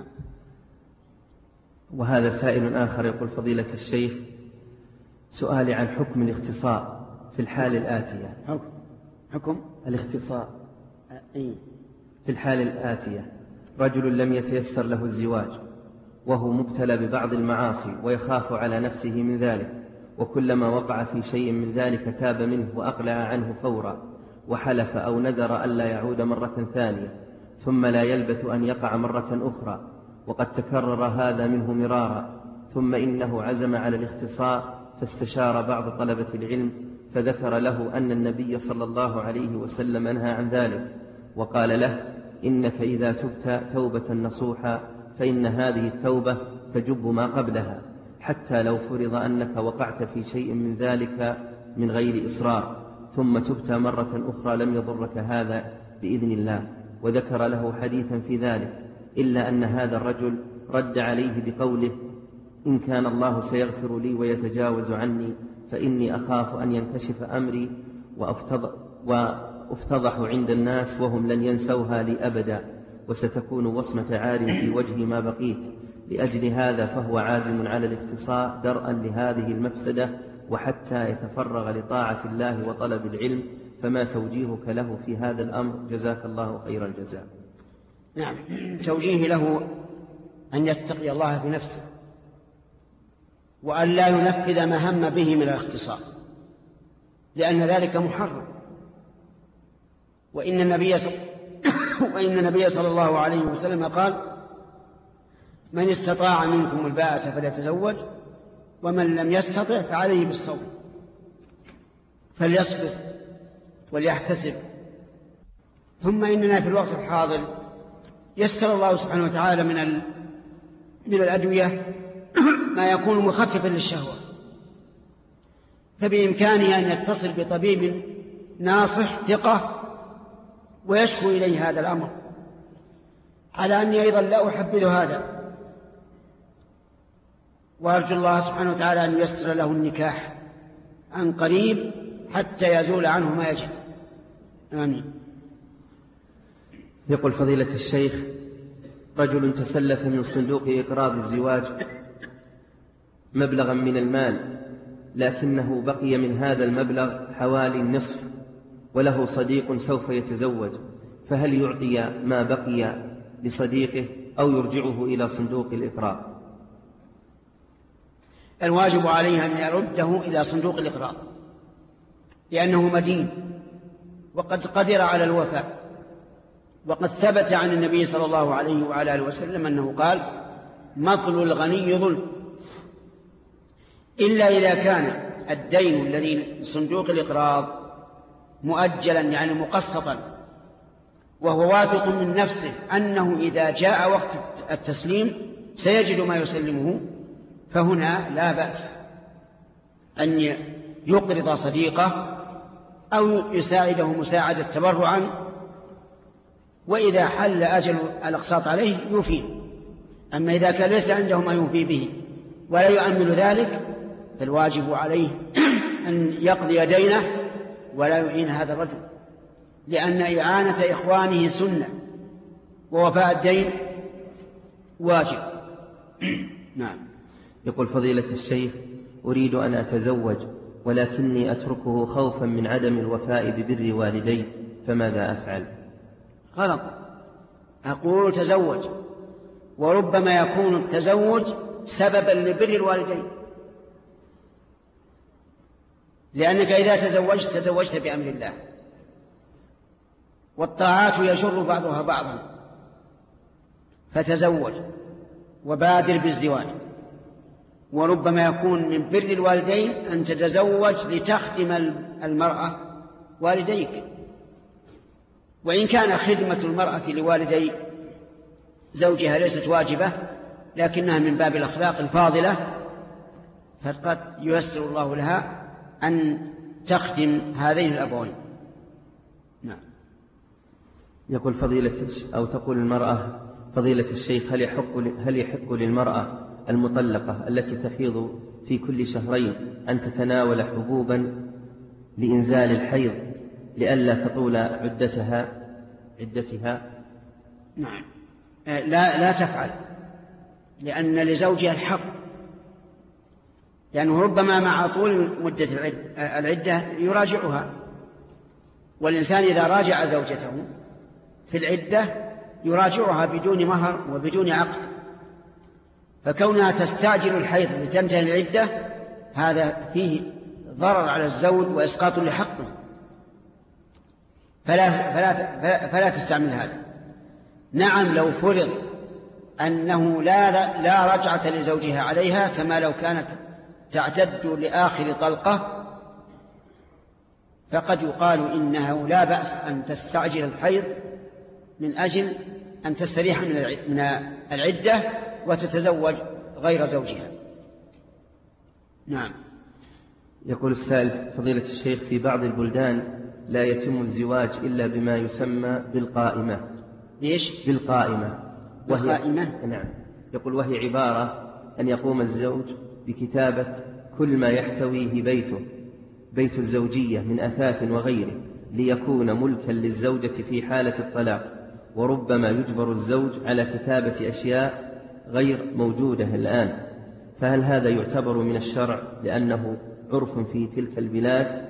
S1: وهذا سائل آخر يقول: فضيلة الشيخ، سؤالي عن حكم الاختصاء في الحال الآتية.
S2: حكم حكم
S1: الاختصاء
S2: أي
S1: في الحال الآتية: رجل لم يتيسر له الزواج وهو مبتلى ببعض المعاصي ويخاف على نفسه من ذلك، وكلما وقع في شيء من ذلك تاب منه وأقلع عنه فورا، وحلف أو نذر ألا يعود مرة ثانية، ثم لا يلبث أن يقع مرة أخرى، وقد تكرر هذا منه مرارا، ثم إنه عزم على الاختصاء فاستشار بعض طلبة العلم فذكر له أن النبي صلى الله عليه وسلم نهى عن ذلك، وقال له: إنك إذا تبت توبة نصوحا فإن هذه التوبة تجب ما قبلها، حتى لو فرض أنك وقعت في شيء من ذلك من غير إصرار ثم تبت مرة أخرى لم يضرك هذا بإذن الله. وذكر له حديثا في ذلك، إلا أن هذا الرجل رد عليه بقوله: إن كان الله سيغفر لي ويتجاوز عني فإني أخاف أن ينكشف أمري وأفتضح عند الناس وهم لن ينسوها لي أبدا، وستكون وصمة عار في وجهي ما بقيت. لأجل هذا فهو عازم على الاختصاء درءا لهذه المفسدة وحتى يتفرغ لطاعة الله وطلب العلم، فما توجيهك له في هذا الأمر؟ جزاك الله خير الجزاء.
S2: نعم، توجيه له أن يتقي الله بنفسه، وأن لا ينفذ ما هم به من الاختصاص، لأن ذلك محرم. وإن النبي وإن النبي صلى الله عليه وسلم قال: من استطاع منكم الباءة فليتزوج، ومن لم يستطع فعليه بالصوم، فليصبر وليحتسب. ثم إننا في الوقت الحاضر يسر الله سبحانه وتعالى من ال... من الأدوية ما يكون مخففا للشهوة، فبإمكانه أن يتصل بطبيب ناصح ثقة ويشكو إليه هذا الأمر، على أني أيضا لا أحبذ هذا، وأرجو الله سبحانه وتعالى أن ييسر له النكاح عن قريب حتى يزول عنه ما يجب. آمين.
S1: يقول فضيلة الشيخ: رجل تسلف من صندوق إقراض الزواج مبلغا من المال، لكنه بقي من هذا المبلغ حوالي النصف وله صديق سوف يتزوج، فهل يعطي ما بقي لصديقه أو يرجعه إلى صندوق الإقراض؟
S2: الواجب عليه أن يرده إلى صندوق الإقراض، لأنه مدين وقد قدر على الوفاء، وقد ثبت عن النبي صلى الله عليه وعلى آله وسلم أنه قال: مطل الغني ظلم، إلا إذا كان الدين الذي صندوق الإقراض مؤجلا يعني مقسطا، وهو واثق من نفسه أنه إذا جاء وقت التسليم سيجد ما يسلمه، فهنا لا بأس أن يقرض صديقه أو يساعده مساعدة تبرعا، وإذا حل أجل الأقساط عليه يوفيه. أما إذا كان ليس عنده ما يوفي به ولا يؤمل ذلك، فالواجب عليه أن يقضي دينه ولا يعين هذا الرجل، لأن إعانة إخوانه سنة ووفاء الدين واجب.
S1: نعم. يقول فضيلة الشيخ: أريد أن أتزوج ولكني أتركه خوفا من عدم الوفاء ببر والدي، فماذا أفعل؟
S2: غلط. أقول تزوج، وربما يكون التزوج سببا لبر الوالدين، لأنك إذا تزوجت تزوجت بأمر الله، والطاعات يجر بعضها بعضا، فتزوج وبادر بالزواج. وربما يكون من بر الوالدين أن تتزوج لتخدم المرأة والديك، وإن كان خدمة المرأة لوالدي زوجها ليست واجبة، لكنها من باب الأخلاق الفاضلة، فقد ييسر الله لها أن تخدم هذين الأبوين.
S1: نعم. يقول فضيلة أو تقول المرأة: فضيلة الشيخ، هل يحق هل يحق للمرأة المطلقة التي تحيض في كل شهرين أن تتناول حبوبا لإنزال الحيض لئلا تطول عدتها عدتها؟
S2: نعم. لا لا تفعل، لأن لزوجها الحق، لأنه ربما مع طول مدة العدة يراجعها، والإنسان إذا راجع زوجته في العدة يراجعها بدون مهر وبدون عقد، فكونها تستعجل الحيض لتنتهي العدة هذا فيه ضرر على الزوج وإسقاط لحقه، فلا, فلا, فلا تستعمل هذا. نعم، لو فرض أنه لا, لا رجعة لزوجها عليها، كما لو كانت تعتد لآخر طلقة، فقد يقال إنه لا بأس أن تستعجل الحيض من أجل أن تستريح من العدة وتتزوج غير زوجها. نعم.
S1: يقول السائل: فضيلة الشيخ، في بعض البلدان لا يتم الزواج إلا بما يسمى بالقائمة.
S2: ليش؟
S1: بالقائمة.
S2: بالقائمة؟
S1: نعم. يقول: وهي عبارة أن يقوم الزوج بكتابة كل ما يحتويه بيته بيت الزوجية من أثاث وغيره ليكون ملكا للزوجة في حالة الطلاق، وربما يجبر الزوج على كتابة أشياء غير موجودة الآن، فهل هذا يعتبر من الشرع لأنه عرف في تلك البلاد؟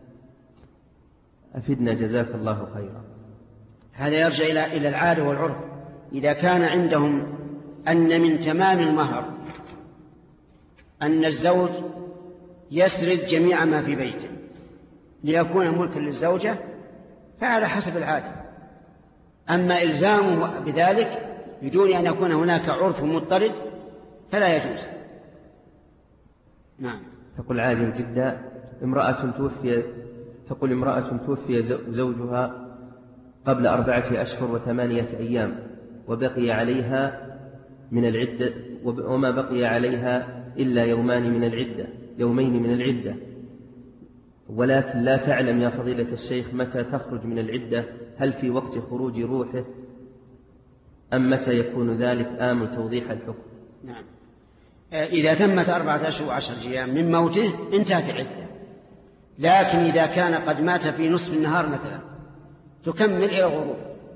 S1: أفدنا جزاك الله خيرا.
S2: هذا يرجع إلى إلى العادة والعرف. إذا كان عندهم أن من تمام المهر أن الزوج يسرد جميع ما في بيته ليكون ملكا للزوجة، فعلى حسب العادة. أما إلزامه بذلك بدون أن يكون هناك عرف مضطرد فلا يجوز. نعم.
S1: تقول عاجل جدا: امرأة توفي تقول امرأة توفي زوجها قبل أربعة أشهر وثمانية أيام، وبقي عليها من العدة وما بقي عليها إلا يومان من العدة يومين من العدة، ولكن لا تعلم يا فضيلة الشيخ متى تخرج من العدة، هل في وقت خروج روحه أم متى يكون ذلك؟ آمل توضيح الحكم.
S2: نعم. إذا تمت أربعة أشهر وعشر أيام من موته انتهت العدة، لكن إذا كان قد مات في نصف النهار مثلا تكمل إلى الغروب.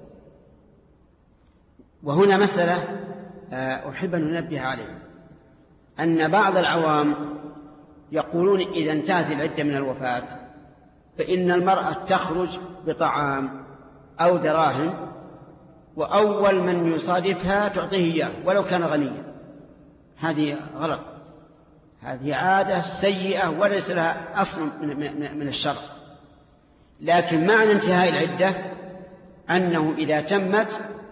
S2: وهنا مسألة أحب أن ننبه عليها، أن بعض العوام يقولون إذا انتهت العدة من الوفاة فإن المرأة تخرج بطعام أو دراهم، وأول من يصادفها تعطيه إياه ولو كان غنيا. هذه غلط، هذه عادة سيئة وليس لها أصل من الشرع. لكن معنى انتهاء العدة أنه إذا تمت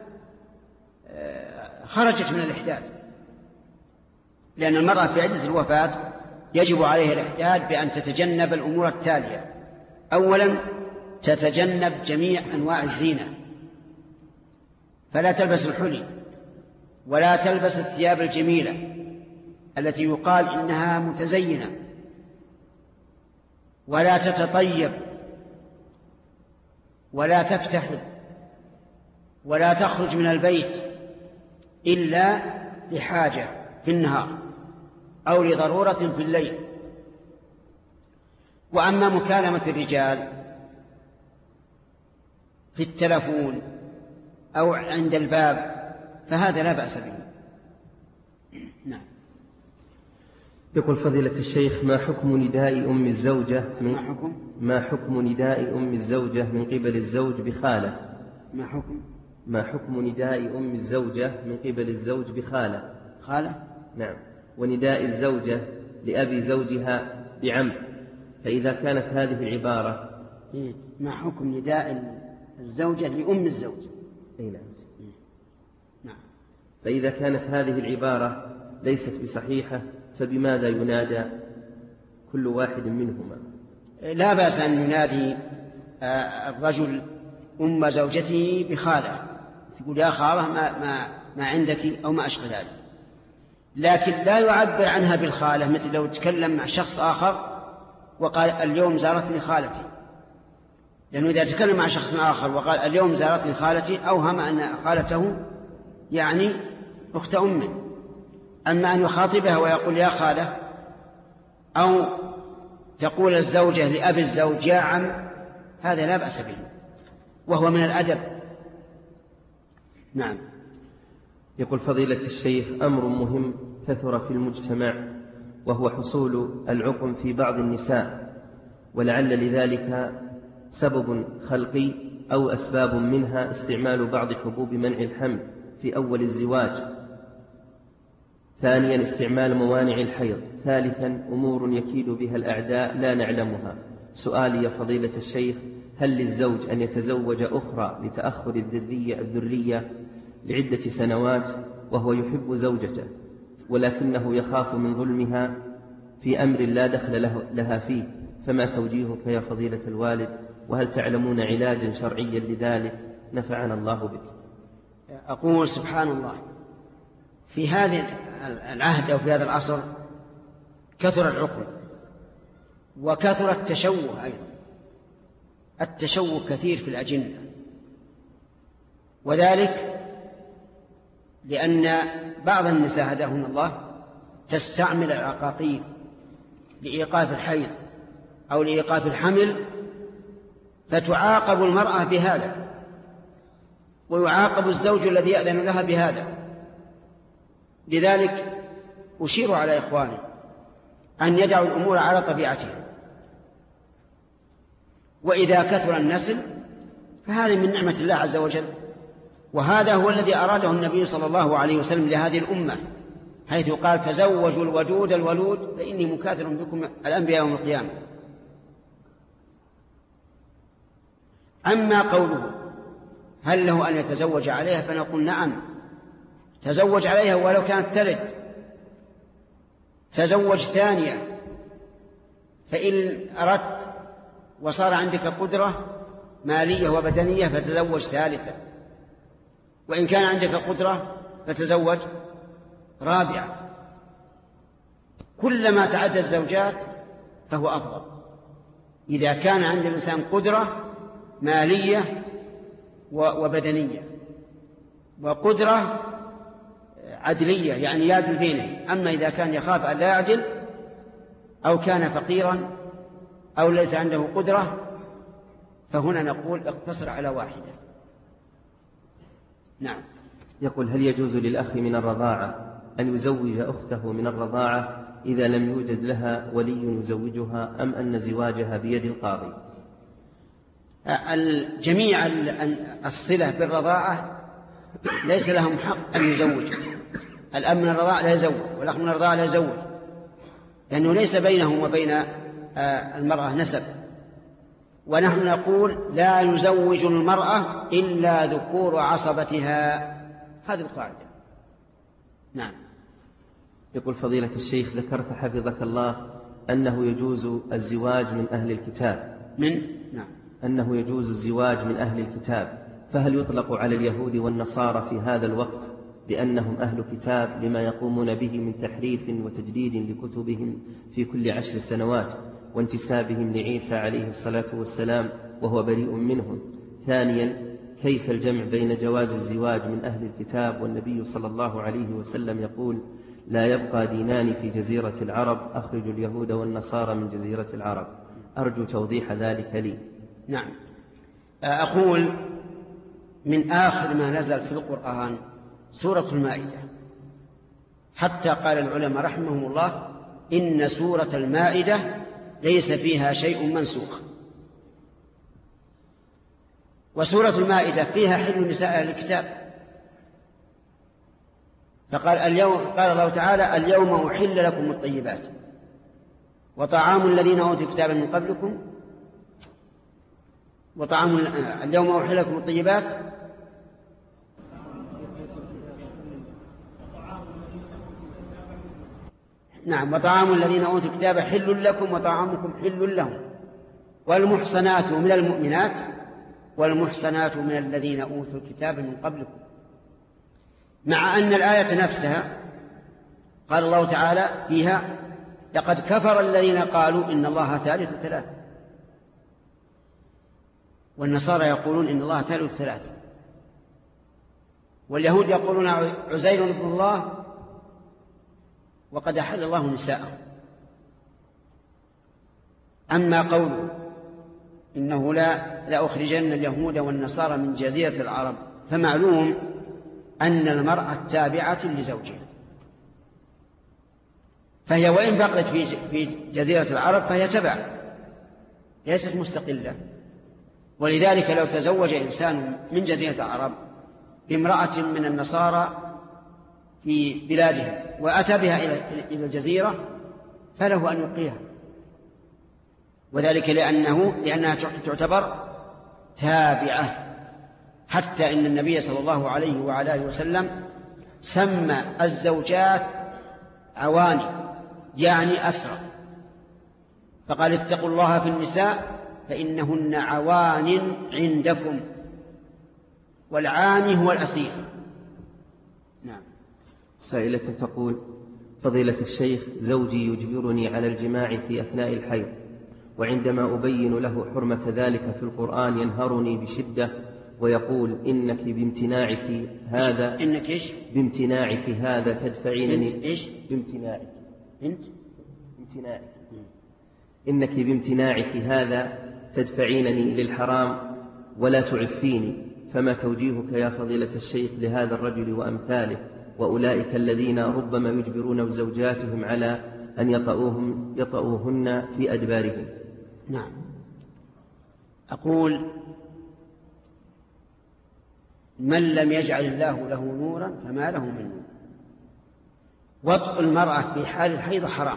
S2: خرجت من الإحداث، لأن المرأة في عدة الوفاة يجب عليها الإحداث بأن تتجنب الأمور التالية: أولا تتجنب جميع أنواع الزينة، فلا تلبس الحلي ولا تلبس الثياب الجميلة التي يقال إنها متزينة، ولا تتطيب ولا تفتحل ولا تخرج من البيت إلا لحاجة في النهار أو لضرورة في الليل. وأما مكالمة الرجال في التلفون أو عند الباب فهذا لا بأس به. نعم.
S1: يقول فضيلة الشيخ: ما حكم نداء أم الزوجة من
S2: ما حكم
S1: ما حكم نداء أم الزوجة من قبل الزوج بخالة؟
S2: ما حكم
S1: ما حكم نداء أم الزوجة من قبل الزوج بخالة؟
S2: خالة؟
S1: نعم. ونداء الزوجة لأبي زوجها بعم، فإذا كانت هذه العبارة
S2: إيه؟ ما حكم نداء الزوجة لأم الزوج؟
S1: أي نعم.
S2: نعم.
S1: فإذا كانت هذه العبارة ليست بصحيحة فبماذا ينادى كل واحد منهما؟
S2: لا بأس أن ينادي الرجل أم زوجته بخالة، تقول يا خالة ما, ما, ما عندك أو ما أشغل هذا، لكن لا يعبر عنها بالخالة، مثل لو تكلم مع شخص آخر وقال اليوم زارتني خالتي، لأنه إذا تكلم مع شخص آخر وقال اليوم زارتني خالتي أوهم أن خالته يعني أخت أمه. أما أن يخاطبها ويقول يا خالة، أو تقول الزوجة لأبي الزوج يا عم، هذا لا بأس به وهو من الأدب. نعم.
S1: يقول فضيلة الشيخ: أمر مهم كثر في المجتمع وهو حصول العقم في بعض النساء، ولعل لذلك سبب خلقي أو أسباب منها استعمال بعض حبوب منع الحمل في أول الزواج، ثانيا استعمال موانع الحيض، ثالثا أمور يكيد بها الأعداء لا نعلمها. سؤالي يا فضيلة الشيخ: هل للزوج أن يتزوج أخرى لتأخر الذرية, الذرية لعدة سنوات وهو يحب زوجته ولكنه يخاف من ظلمها في أمر لا دخل له لها فيه؟ فما توجيهك يا فضيلة الوالد؟ وهل تعلمون علاجا شرعيا لذلك؟ نفعنا الله بك.
S2: أقول سبحان الله، في هذا العهد أو في هذا العصر كثر العقم وكثر التشوه أيضا. التشوه كثير في الأجنة، وذلك لأن بعض النساء هداهن الله تستعمل العقاقير لإيقاف الحيض أو لإيقاف الحمل، فتعاقب المرأة بهذا ويعاقب الزوج الذي يأذن لها بهذا. لذلك أشير على إخواني أن يدعوا الأمور على طبيعتها، وإذا كثر النسل فهذا من نعمة الله عز وجل، وهذا هو الذي أراده النبي صلى الله عليه وسلم لهذه الأمة، حيث قال تزوجوا الودود الولود فإني مكاثر بكم الأنبياء يوم القيامة. أما قوله هل له أن يتزوج عليها، فنقول نعم، تزوج عليها ولو كانت تلد، تزوج ثانية، فإن أردت وصار عندك قدرة مالية وبدنية فتزوج ثالثة، وإن كان عندك قدرة فتزوج رابعة. كلما تعدد الزوجات فهو أفضل، إذا كان عند الإنسان قدرة مالية وبدنية وقدرة عدلية يعني يعدل بينه. أما إذا كان يخاف أن لا يعدل أو كان فقيرا أو ليس عنده قدرة فهنا نقول اقتصر على واحدة. نعم.
S1: يقول هل يجوز للأخ من الرضاعة أن يزوج أخته من الرضاعة إذا لم يوجد لها ولي يزوجها، أم أن زواجها بيد القاضي؟
S2: جميع الصلة بالرضاعة ليس لهم حق أن يزوج. الأب من الرضاعة لا يزوج والأخ من الرضاعة لا يزوج، لأنه ليس بينهم وبين المرأة نسب. ونحن نقول لا يزوج المرأة إلا ذكور عصبتها، هذه القاعدة. نعم.
S1: يقول فضيلة الشيخ ذكرت حفظك الله أنه يجوز الزواج من أهل الكتاب
S2: من نعم
S1: أنه يجوز الزواج من أهل الكتاب، فهل يطلق على اليهود والنصارى في هذا الوقت بأنهم أهل كتاب لما يقومون به من تحريف وتجديد لكتبهم في كل عشر سنوات وانتسابهم لعيسى عليه الصلاة والسلام وهو بريء منهم؟ ثانيا، كيف الجمع بين جواز الزواج من أهل الكتاب والنبي صلى الله عليه وسلم يقول لا يبقى دينان في جزيرة العرب أخرجوا اليهود والنصارى من جزيرة العرب؟ أرجو توضيح ذلك لي.
S2: نعم. أقول من آخر ما نزل في القرآن سورة المائدة، حتى قال العلماء رحمهم الله إن سورة المائدة ليس فيها شيء منسوخ. وسورة المائدة فيها حل نساء أهل الكتاب، فقال اليوم قال الله تعالى اليوم أحل لكم الطيبات وطعام الذين أوتوا الكتاب من قبلكم وطعام اليوم أحل لكم الطيبات نعم وطعام الذين أوتوا الكتاب حل لكم وطعامكم حل لهم والمحصنات من المؤمنات والمحصنات من الذين أوتوا الكتاب من قبلكم. مع أن الآية نفسها قال الله تعالى فيها لقد كفر الذين قالوا إن الله ثالث ثلاثة، والنصارى يقولون إن الله ثالث ثلاثة، واليهود يقولون عزير ابن الله وقد أحل الله نساءه. أما قوله إنه لا لا أخرجن اليهود والنصارى من جزيرة العرب، فمعلوم أن المرأة تابعة لزوجها، فهي وإن بقيت في في جزيرة العرب فهي تبع ليست مستقلة. ولذلك لو تزوج إنسان من جزيرة العرب بامرأة من النصارى في بلادها وأتى بها إلى الجزيرة فله أن يلقيها، وذلك لأنه لأنها تعتبر تابعة. حتى إن النبي صلى الله عليه وعلى آله وسلم سمى الزوجات عواني يعني أسرى، فقال اتقوا الله في النساء فإنهن عوان عندكم، والعاني هو الأسير. نعم.
S1: سائلة تقول فضيلة الشيخ زوجي يجبرني على الجماع في أثناء الحيض، وعندما أبين له حرمة ذلك في القرآن ينهرني بشدة ويقول إنك بامتناعك هذا
S2: إنك إيش
S1: بامتناعك هذا تدفعينني
S2: إيش
S1: بامتناعك
S2: أنت
S1: بامتناعك إنك بامتناعك هذا تدفعينني للحرام ولا تعفيني، فما توجيهك يا فضيلة الشيخ لهذا الرجل وأمثاله وأولئك الذين ربما يجبرون زوجاتهم على أن يطؤوهم يطؤوهن في أدبارهم؟
S2: نعم. أقول من لم يجعل الله له نورا فما له من نور. وطء المرأة في حال الحيض حرام،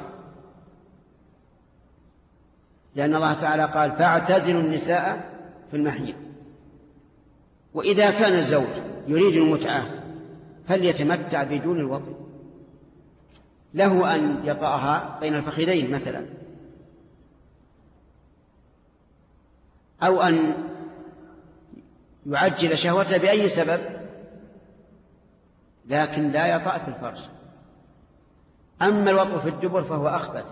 S2: لأن الله تعالى قال فاعتزلوا النساء في المحيض. وإذا كان الزوج يريد المتعة فليتمتع بدون الوطء، له أن يطأها بين الفخذين مثلا، أو أن يعجل شهوته بأي سبب، لكن لا يطأ في الفرج. أما الوطء في الدبر فهو أخبث.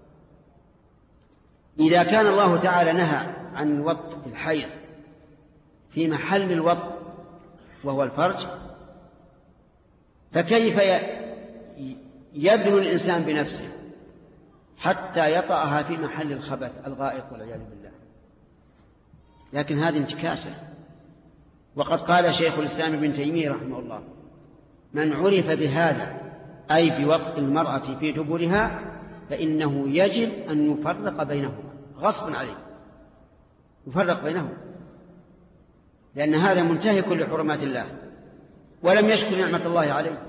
S2: إذا كان الله تعالى نهى عن الوطء في الحيض في محل الوطء وهو الفرج، فكيف يبذل الإنسان بنفسه حتى يطأها في محل الخبث الغائط والعياذ بالله؟ لكن هذه انتكاسة. وقد قال شيخ الإسلام ابن تيمية رحمه الله من عرف بهذا أي بوطء المرأة في دبرها فإنه يجب أن يفرق بينهما غصبا عليه، يفرق بينهما، لأن هذا منتهك لحرمات الله ولم يشكر نعمة الله عليه.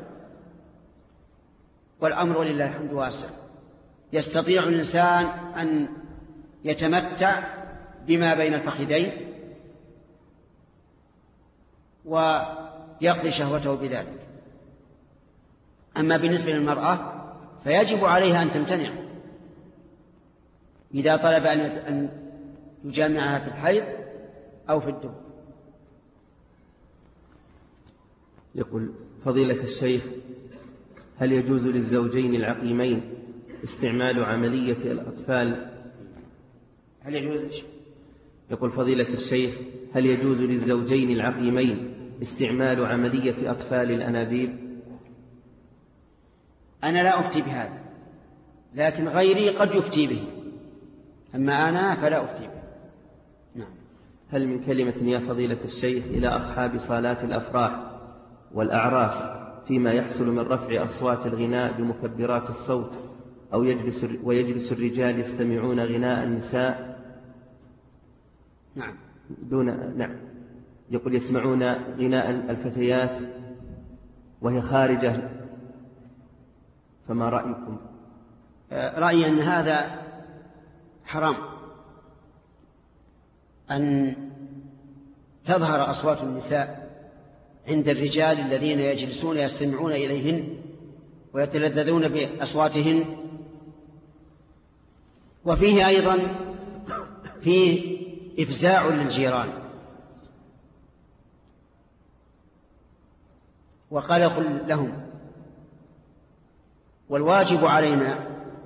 S2: والأمر ولله الحمد واسع، يستطيع الإنسان أن يتمتع بما بين الفخذين ويقضي شهوته بذلك. أما بالنسبة للمرأة فيجب عليها أن تمتنع إذا طلب أن يجامعها في الحيض أو في الدم.
S1: يقول فضيلة الشيخ: هل يجوز للزوجين العقيمين استعمال عملية الأطفال؟
S2: هل يجوز؟
S1: يقول فضيلة الشيخ: هل يجوز للزوجين العقيمين استعمال عملية أطفال الأنابيب؟
S2: أنا لا أفتي بهذا، لكن غيري قد يفتي به، أما أنا فلا أفتي به. نعم.
S1: هل من كلمة يا فضيلة الشيخ إلى أصحاب صالات الأفراح والأعراس فيما يحصل من رفع أصوات الغناء بمكبرات الصوت أو يجلس ويجلس الرجال يستمعون غناء النساء؟
S2: نعم.
S1: دون نعم. يقول يسمعون غناء الفتيات وهي خارجة، فما رأيكم؟
S2: رأيي أن هذا حرام، أن تظهر أصوات النساء عند الرجال الذين يجلسون يستمعون إليهن ويتلذذون بأصواتهن. وفيه أيضا فيه إفزاع للجيران وقلق لهم. والواجب علينا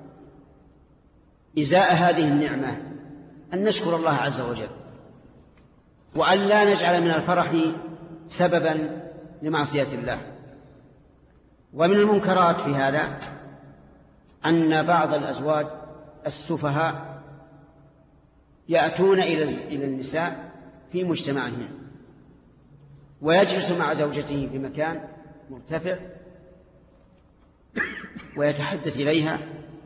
S2: إزاء هذه النعمة أن نشكر الله عز وجل، وأن لا نجعل من الفرح سببا لمعصية الله. ومن المنكرات في هذا أن بعض الأزواج السفهاء يأتون إلى النساء في مجتمعهم ويجلس مع زوجته في مكان مرتفع ويتحدث إليها،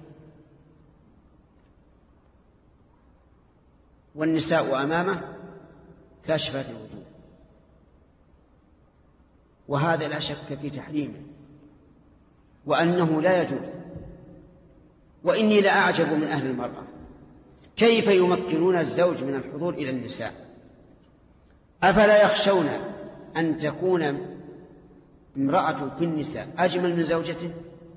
S2: والنساء أمامه كاشفات الوجوه، وهذا لا شك في تحريمه وأنه لا يجوز. وإني لأعجب من أهل المرأة كيف يمكنون الزوج من الحضور إلى النساء. أفلا يخشون أن تكون امرأة في النساء أجمل من زوجته؟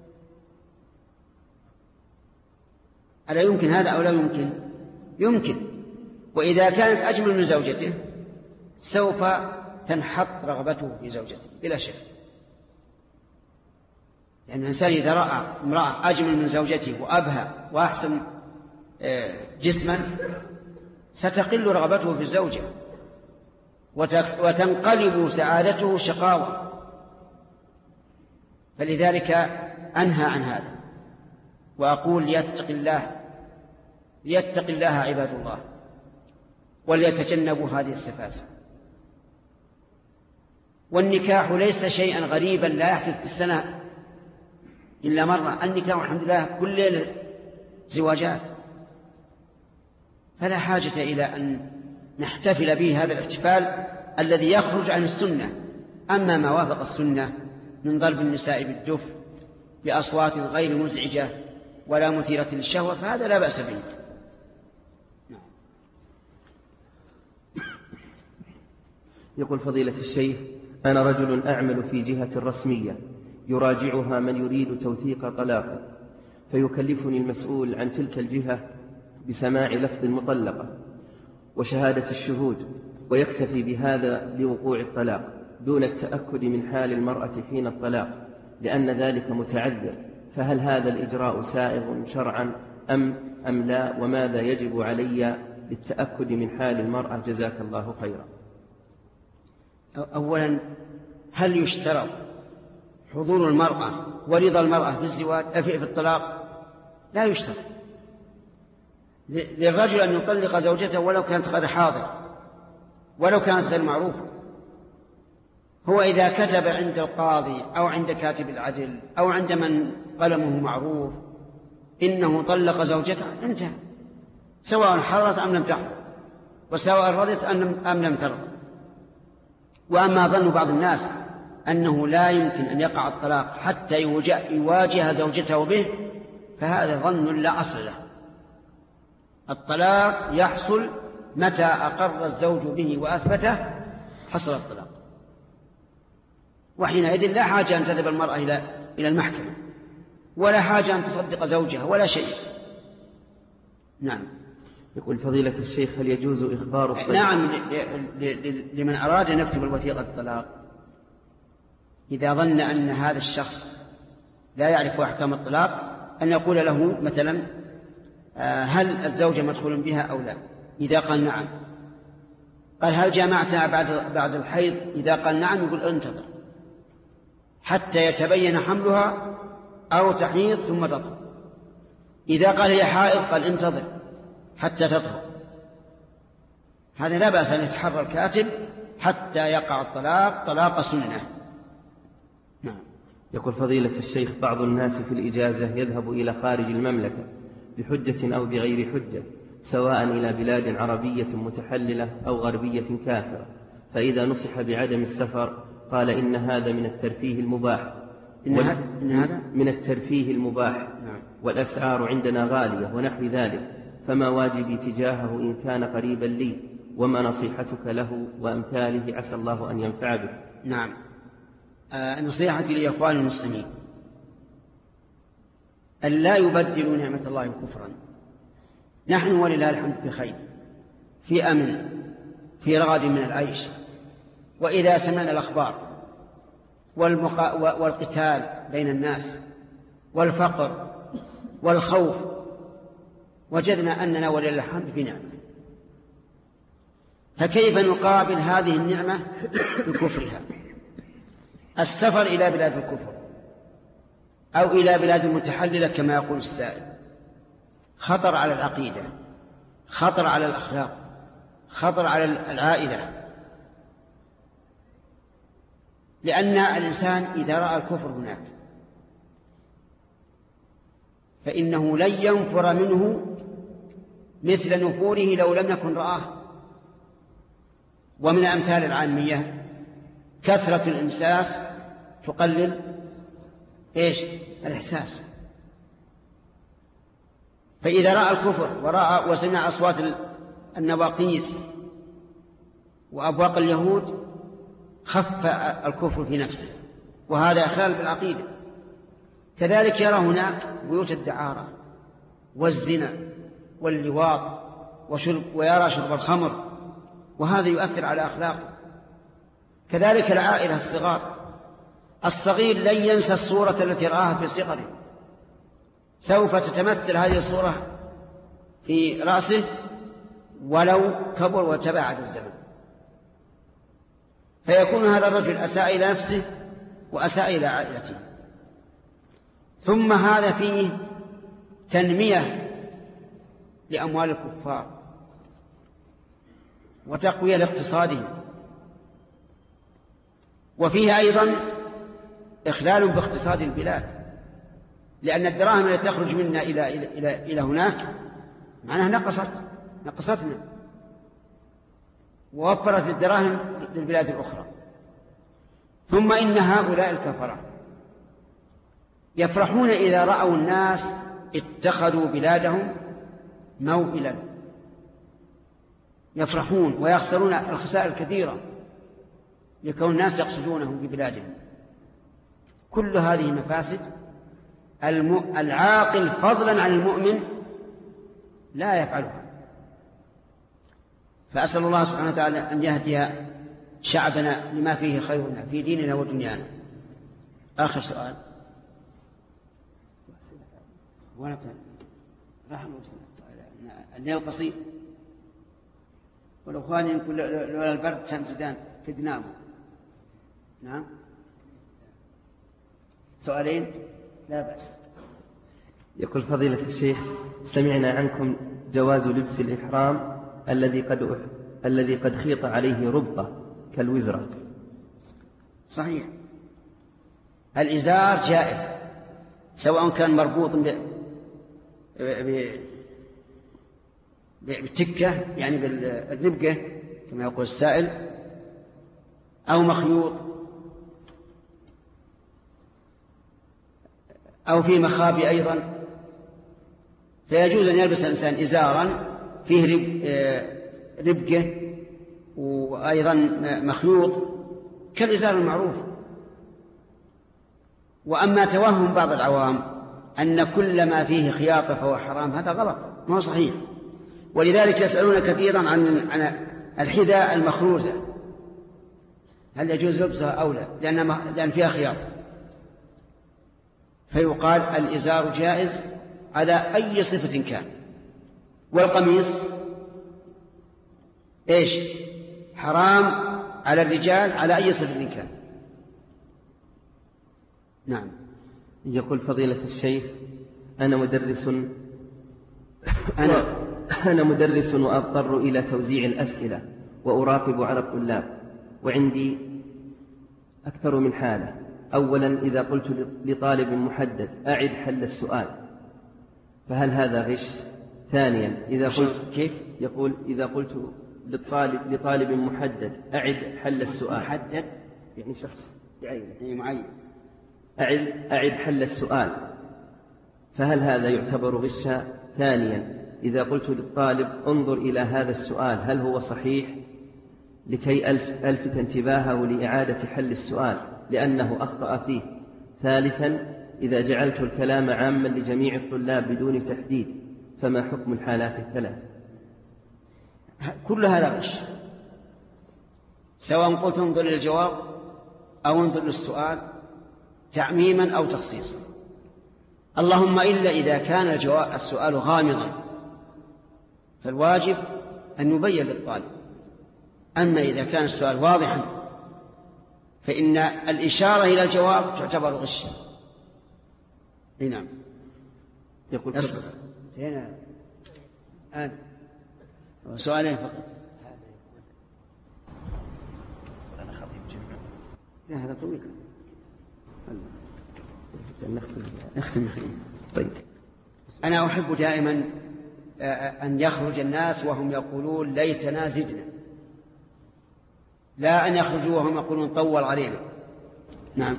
S2: ألا يمكن هذا أو لا يمكن؟ يمكن. وإذا كانت أجمل من زوجته سوف تنحط رغبته في زوجته بلا شك، لأن الإنسان إذا رأى امرأة أجمل من زوجته وأبهى وأحسن جسما ستقل رغبته في الزوجة وتنقلب سعادته شقاوة. فلذلك أنهى عن هذا وأقول ليتق الله ليتق الله عباد الله وليتجنبوا هذه الصفات. والنكاح ليس شيئا غريبا لا يحدث في السنة إلا مرة. النكاح الحمد لله كل ليلة زواجات، فلا حاجة إلى أن نحتفل به هذا الاحتفال الذي يخرج عن السنة. أما ما وافق السنة من ضرب النساء بالدف بأصوات غير مزعجة ولا مثيرة للشهوة فهذا لا بأس به.
S1: يقول فضيلة الشيخ: أنا رجل أعمل في جهة رسمية يراجعها من يريد توثيق طلاقه، فيكلفني المسؤول عن تلك الجهة بسماع لفظ المطلقة وشهادة الشهود، ويكتفي بهذا لوقوع الطلاق دون التأكد من حال المرأة حين الطلاق لأن ذلك متعذر، فهل هذا الإجراء سائغ شرعا أم, أم لا؟ وماذا يجب علي للتأكد من حال المرأة؟ جزاك الله خيرا.
S2: أولا، هل يشترط حضور المرأة ورضا المرأة في الزواج في الطلاق؟ لا يشترط. للرجل أن يطلق زوجته ولو كانت غير حاضرة ولو كانت غير معروفة. هو إذا كتب عند القاضي أو عند كاتب العدل أو عند من قلمه معروف إنه طلق زوجته انتهى، سواء حضرت أم لم تحضر، وسواء رضت أم لم ترضى. وأما ظن بعض الناس أنه لا يمكن أن يقع الطلاق حتى يواجه زوجته به فهذا ظن لا أصل له. الطلاق يحصل متى أقر الزوج به وأثبته حصل الطلاق، وحينئذ لا حاجة أن تذهب المرأة إلى إلى المحكمة ولا حاجة أن تصدق زوجها ولا شيء. نعم.
S1: يقول فضيلة الشيخ هل يجوز إخبار الطلاق؟
S2: نعم، لمن أراد أن يكتب الوثيقة الطلاق إذا ظن أن هذا الشخص لا يعرف أحكام الطلاق أن يقول له مثلا هل الزوجة مدخول بها أو لا؟ إذا قال نعم قال هل جامعتها بعد بعد الحيض؟ إذا قال نعم يقول انتظر حتى يتبين حملها أو تحيض ثم تطهر. إذا قال هي حائض قال انتظر حتى تطهر. هذا لا بأس أن يتحرى الكاتب حتى يقع الطلاق طلاق سنة.
S1: نعم. يقول فضيلة الشيخ بعض الناس في الإجازة يذهب إلى خارج المملكة بحجة أو بغير حجة سواء إلى بلاد عربية متحللة أو غربية كافرة، فإذا نصح بعدم السفر قال إن هذا من الترفيه المباح
S2: إن هذا
S1: من الترفيه المباح
S2: نعم.
S1: والأسعار عندنا غالية ونحو ذلك، فما واجبي تجاهه إن كان قريبا لي وما نصيحتك له وأمثاله عسى الله أن ينفع به.
S2: نعم. آه نصيحتي لإخوان المسلمين أن لا يبدلوا نعمة الله كفرا. نحن ولله الحمد بخير، في أمن، في رغد من العيش، وإذا سمعنا الأخبار والمقا... والقتال بين الناس والفقر والخوف وجدنا أننا ولله الحمد في نعمة، فكيف نقابل هذه النعمة بكفرها؟ السفر إلى بلاد الكفر أو إلى بلاد متحللة كما يقول السائل خطر على العقيدة، خطر على الأخلاق، خطر على العائلة، لأن الإنسان إذا رأى الكفر هناك فإنه لن ينفر منه مثل نفوره لو لم يكن رآه. ومن الأمثال العامية كثرة الإمساس تقلل إيش؟ الإحساس. فإذا رأى الكفر ورأى وسمع أصوات النواقيس وأبواق اليهود خف الكفر في نفسه، وهذا إخلال بالعقيدة. كذلك يرى هناك بيوت الدعارة والزنا واللواط وشرب ويرى شرب الخمر، وهذا يؤثر على أخلاقه. كذلك العائلة الصغار، الصغير لن ينسى الصورة التي رآها في صغره، سوف تتمثل هذه الصورة في رأسه ولو كبر وتباعد الزمن، فيكون هذا الرجل أساء إلى نفسه وأساء إلى عائلته. ثم هذا فيه تنمية لأموال الكفار وتقوية لاقتصادهم، وفيه أيضا إخلال باقتصاد البلاد، لأن الدراهم التي تخرج منا إلى, إلى, إلى, إلى هناك معناها نقصت نقصتنا ووفرت الدراهم للبلاد الأخرى. ثم إن هؤلاء الكفرة يفرحون إذا رأوا الناس اتخذوا بلادهم موئلا، يفرحون ويخسرون الخسائر الكثيرة لكون الناس يقصدونهم ببلادهم. كل هذه مفاسد العاقل فضلا عن المؤمن لا يفعلها. فأسأل الله سبحانه وتعالى أن يهدي شعبنا لما فيه خيرنا في ديننا ودنيانا. آخر سؤال الليل القصير والأخوان يقول لولا البرد تمتدان في دنامه. نعم، سؤالين لا بأس.
S1: يقول فضيلة الشيخ سمعنا عنكم جواز لبس الإحرام الذي قد الذي قد خيط عليه ربطة كالوزرة.
S2: صحيح، الإزار جائز سواء كان مربوط ب... ب... بالتكة يعني بالربقة كما يقول السائل، أو مخيوط أو في مخابي أيضا، فيجوز أن يلبس الإنسان إزارا فيه ربقة وأيضا مخيوط كالإزار المعروف. وأما توهم بعض العوام أن كل ما فيه خياطة فهو حرام، هذا غلط، ما هو صحيح. ولذلك يسألون كثيرا عن الحذاء المخروزة، هل يجوز لبسها أو لا، لأن فيها خياطة، فيقال الإزار جائز على أي صفة كان. والقميص إيش؟ حرام على الرجال على أي صفة كان. نعم.
S1: يقول فضيلة الشيخ: أنا مدرس أنا أنا مدرس وأضطر إلى توزيع الأسئلة وأراقب على الطلاب، وعندي أكثر من حالة. أولا، إذا قلت لطالب محدد أعد حل السؤال فهل هذا غش؟ ثانيا، إذا قلت كيف يقول إذا قلت للطالب لطالب محدد أعد حل السؤال،
S2: محدد
S1: يعني شخص
S2: يعني معين،
S1: أعد أعد حل السؤال فهل هذا يعتبر غشا؟ ثانيا، إذا قلت للطالب انظر إلى هذا السؤال هل هو صحيح لكي ألفت انتباهه لإعادة حل السؤال لأنه أخطأ فيه. ثالثا، إذا جعلت الكلام عاما لجميع الطلاب بدون تحديد فما حكم الحالات الثلاث؟
S2: كل هذا غش، سواء قلت انظر إلى الجواب أو انظر للسؤال تعميما أو تخصيصا، اللهم إلا إذا كان الجواب السؤال غامضا فالواجب أن يبين للطالب. أما إذا كان السؤال واضحا فإن الإشارة إلى الجواب تعتبر غشا. نعم.
S1: يقول
S2: هنا الآن سؤالين فقط.
S1: أنا خطيب جمع.
S2: لا هذا طويل.
S1: نختم. طيب.
S2: أنا أحب دائما أن يخرج الناس وهم يقولون ليتنا زدنا، لا أن يخرجوا وهم يقولون طول علينا. نعم.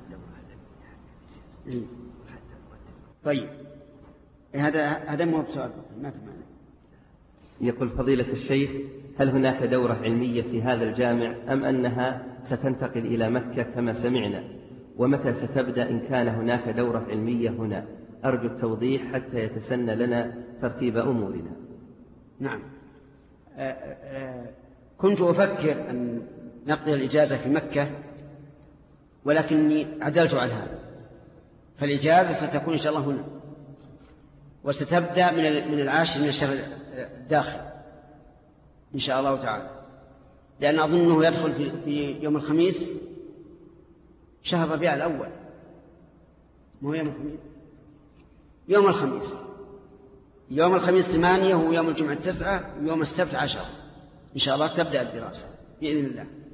S2: طيب هذا هذا مو بسؤال، ما في معنى.
S1: يقول فضيلة الشيخ: هل هناك دورة علمية في هذا الجامع أم أنها ستنتقل إلى مكة كما سمعنا؟ ومتى ستبدأ إن كان هناك دورة علمية هنا؟ أرجو التوضيح حتى يتسنى لنا ترتيب أمورنا.
S2: نعم. آآ آآ كنت أفكر أن نقضي الإجازة في مكة، ولكني عدلت عن هذا، فالإجازة ستكون إن شاء الله هنا، وستبدأ من من العاشر من الشهر الداخل إن شاء الله تعالى، لأن أظنه يدخل في, في يوم الخميس شهر ربيع الأول. مو يوم الخميس، يوم الخميس يوم الخميس ثمانية، ويوم الجمعة تسعة، ويوم السبت عشر إن شاء الله تبدأ الدراسة بإذن الله.